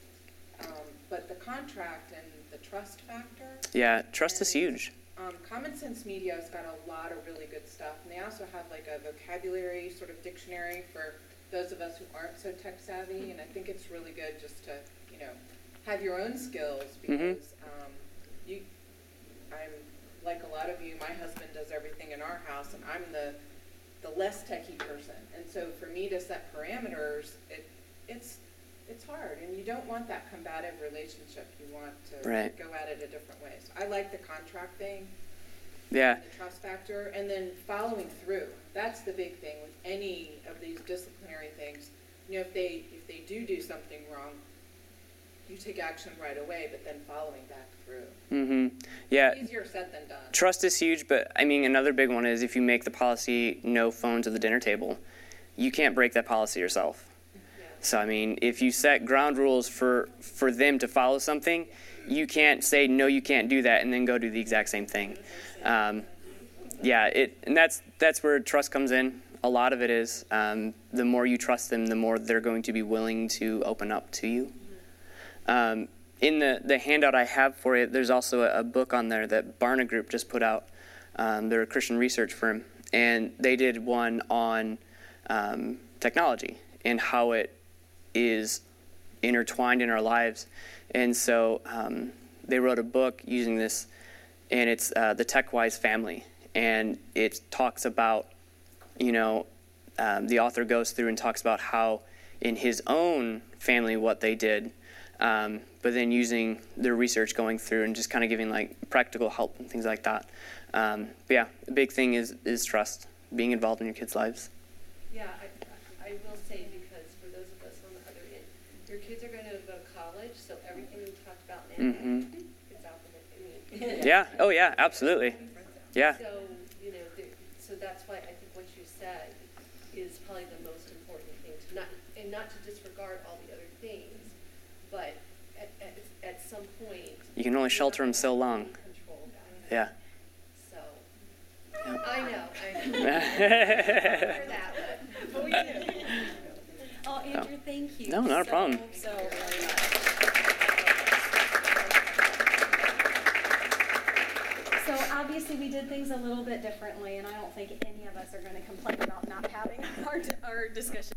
um, but the contract and the trust factor. Yeah, trust is huge. Um, Common Sense Media has got a lot of really good stuff, and they also have like a vocabulary sort of dictionary for those of us who aren't so tech savvy, and I think it's really good just to, you know, have your own skills, because Mm-hmm. um, you, I'm like a lot of you, my husband does everything in our house, and I'm the, the less techie person, and so for me to set parameters, it, it's, it's hard, and you don't want that combative relationship. You want to Right. go at it a different way. So I like the contract thing, Yeah. the trust factor, and then following through. That's the big thing with any of these disciplinary things. You know, if they if they do do something wrong, you take action right away, but then following back through. Mm-hmm. Yeah. Easier said than done. Trust is huge, but I mean, another big one is if you make the policy no phones at the dinner table, you can't break that policy yourself. So, I mean, if you set ground rules for, for them to follow something, you can't say, no, you can't do that, and then go do the exact same thing. Um, yeah, it, and that's that's where trust comes in. A lot of it is. Um, the more you trust them, the more they're going to be willing to open up to you. Um, in the, the handout I have for you, there's also a, a book on there that Barna Group just put out. Um, they're a Christian research firm, and they did one on um, technology and how it is intertwined in our lives. And so um, they wrote a book using this, and it's uh, the TechWise Family. And it talks about, you know, um, the author goes through and talks about how in his own family what they did, um, but then using their research going through and just kind of giving like practical help and things like that. Um, but yeah, the big thing is, is trust, being involved in your kids' lives. Yeah, I, I will say, because for those of us on the other end, your kids are going to go to college, so everything we talked about now Mm-hmm. is out the window. Yeah. Oh, yeah. Absolutely. Yeah. So, you know, there, so that's why I think what you said is probably the most important thing to not, and not to disregard all the other things, but at, at, at some point. You can only shelter them so long. Control that. Yeah. So, I know, I know. For that, but we do. Oh, Andrew, thank you. No, not a so, problem. So very much. So obviously we did things a little bit differently, and I don't think any of us are going to complain about not having our, our discussion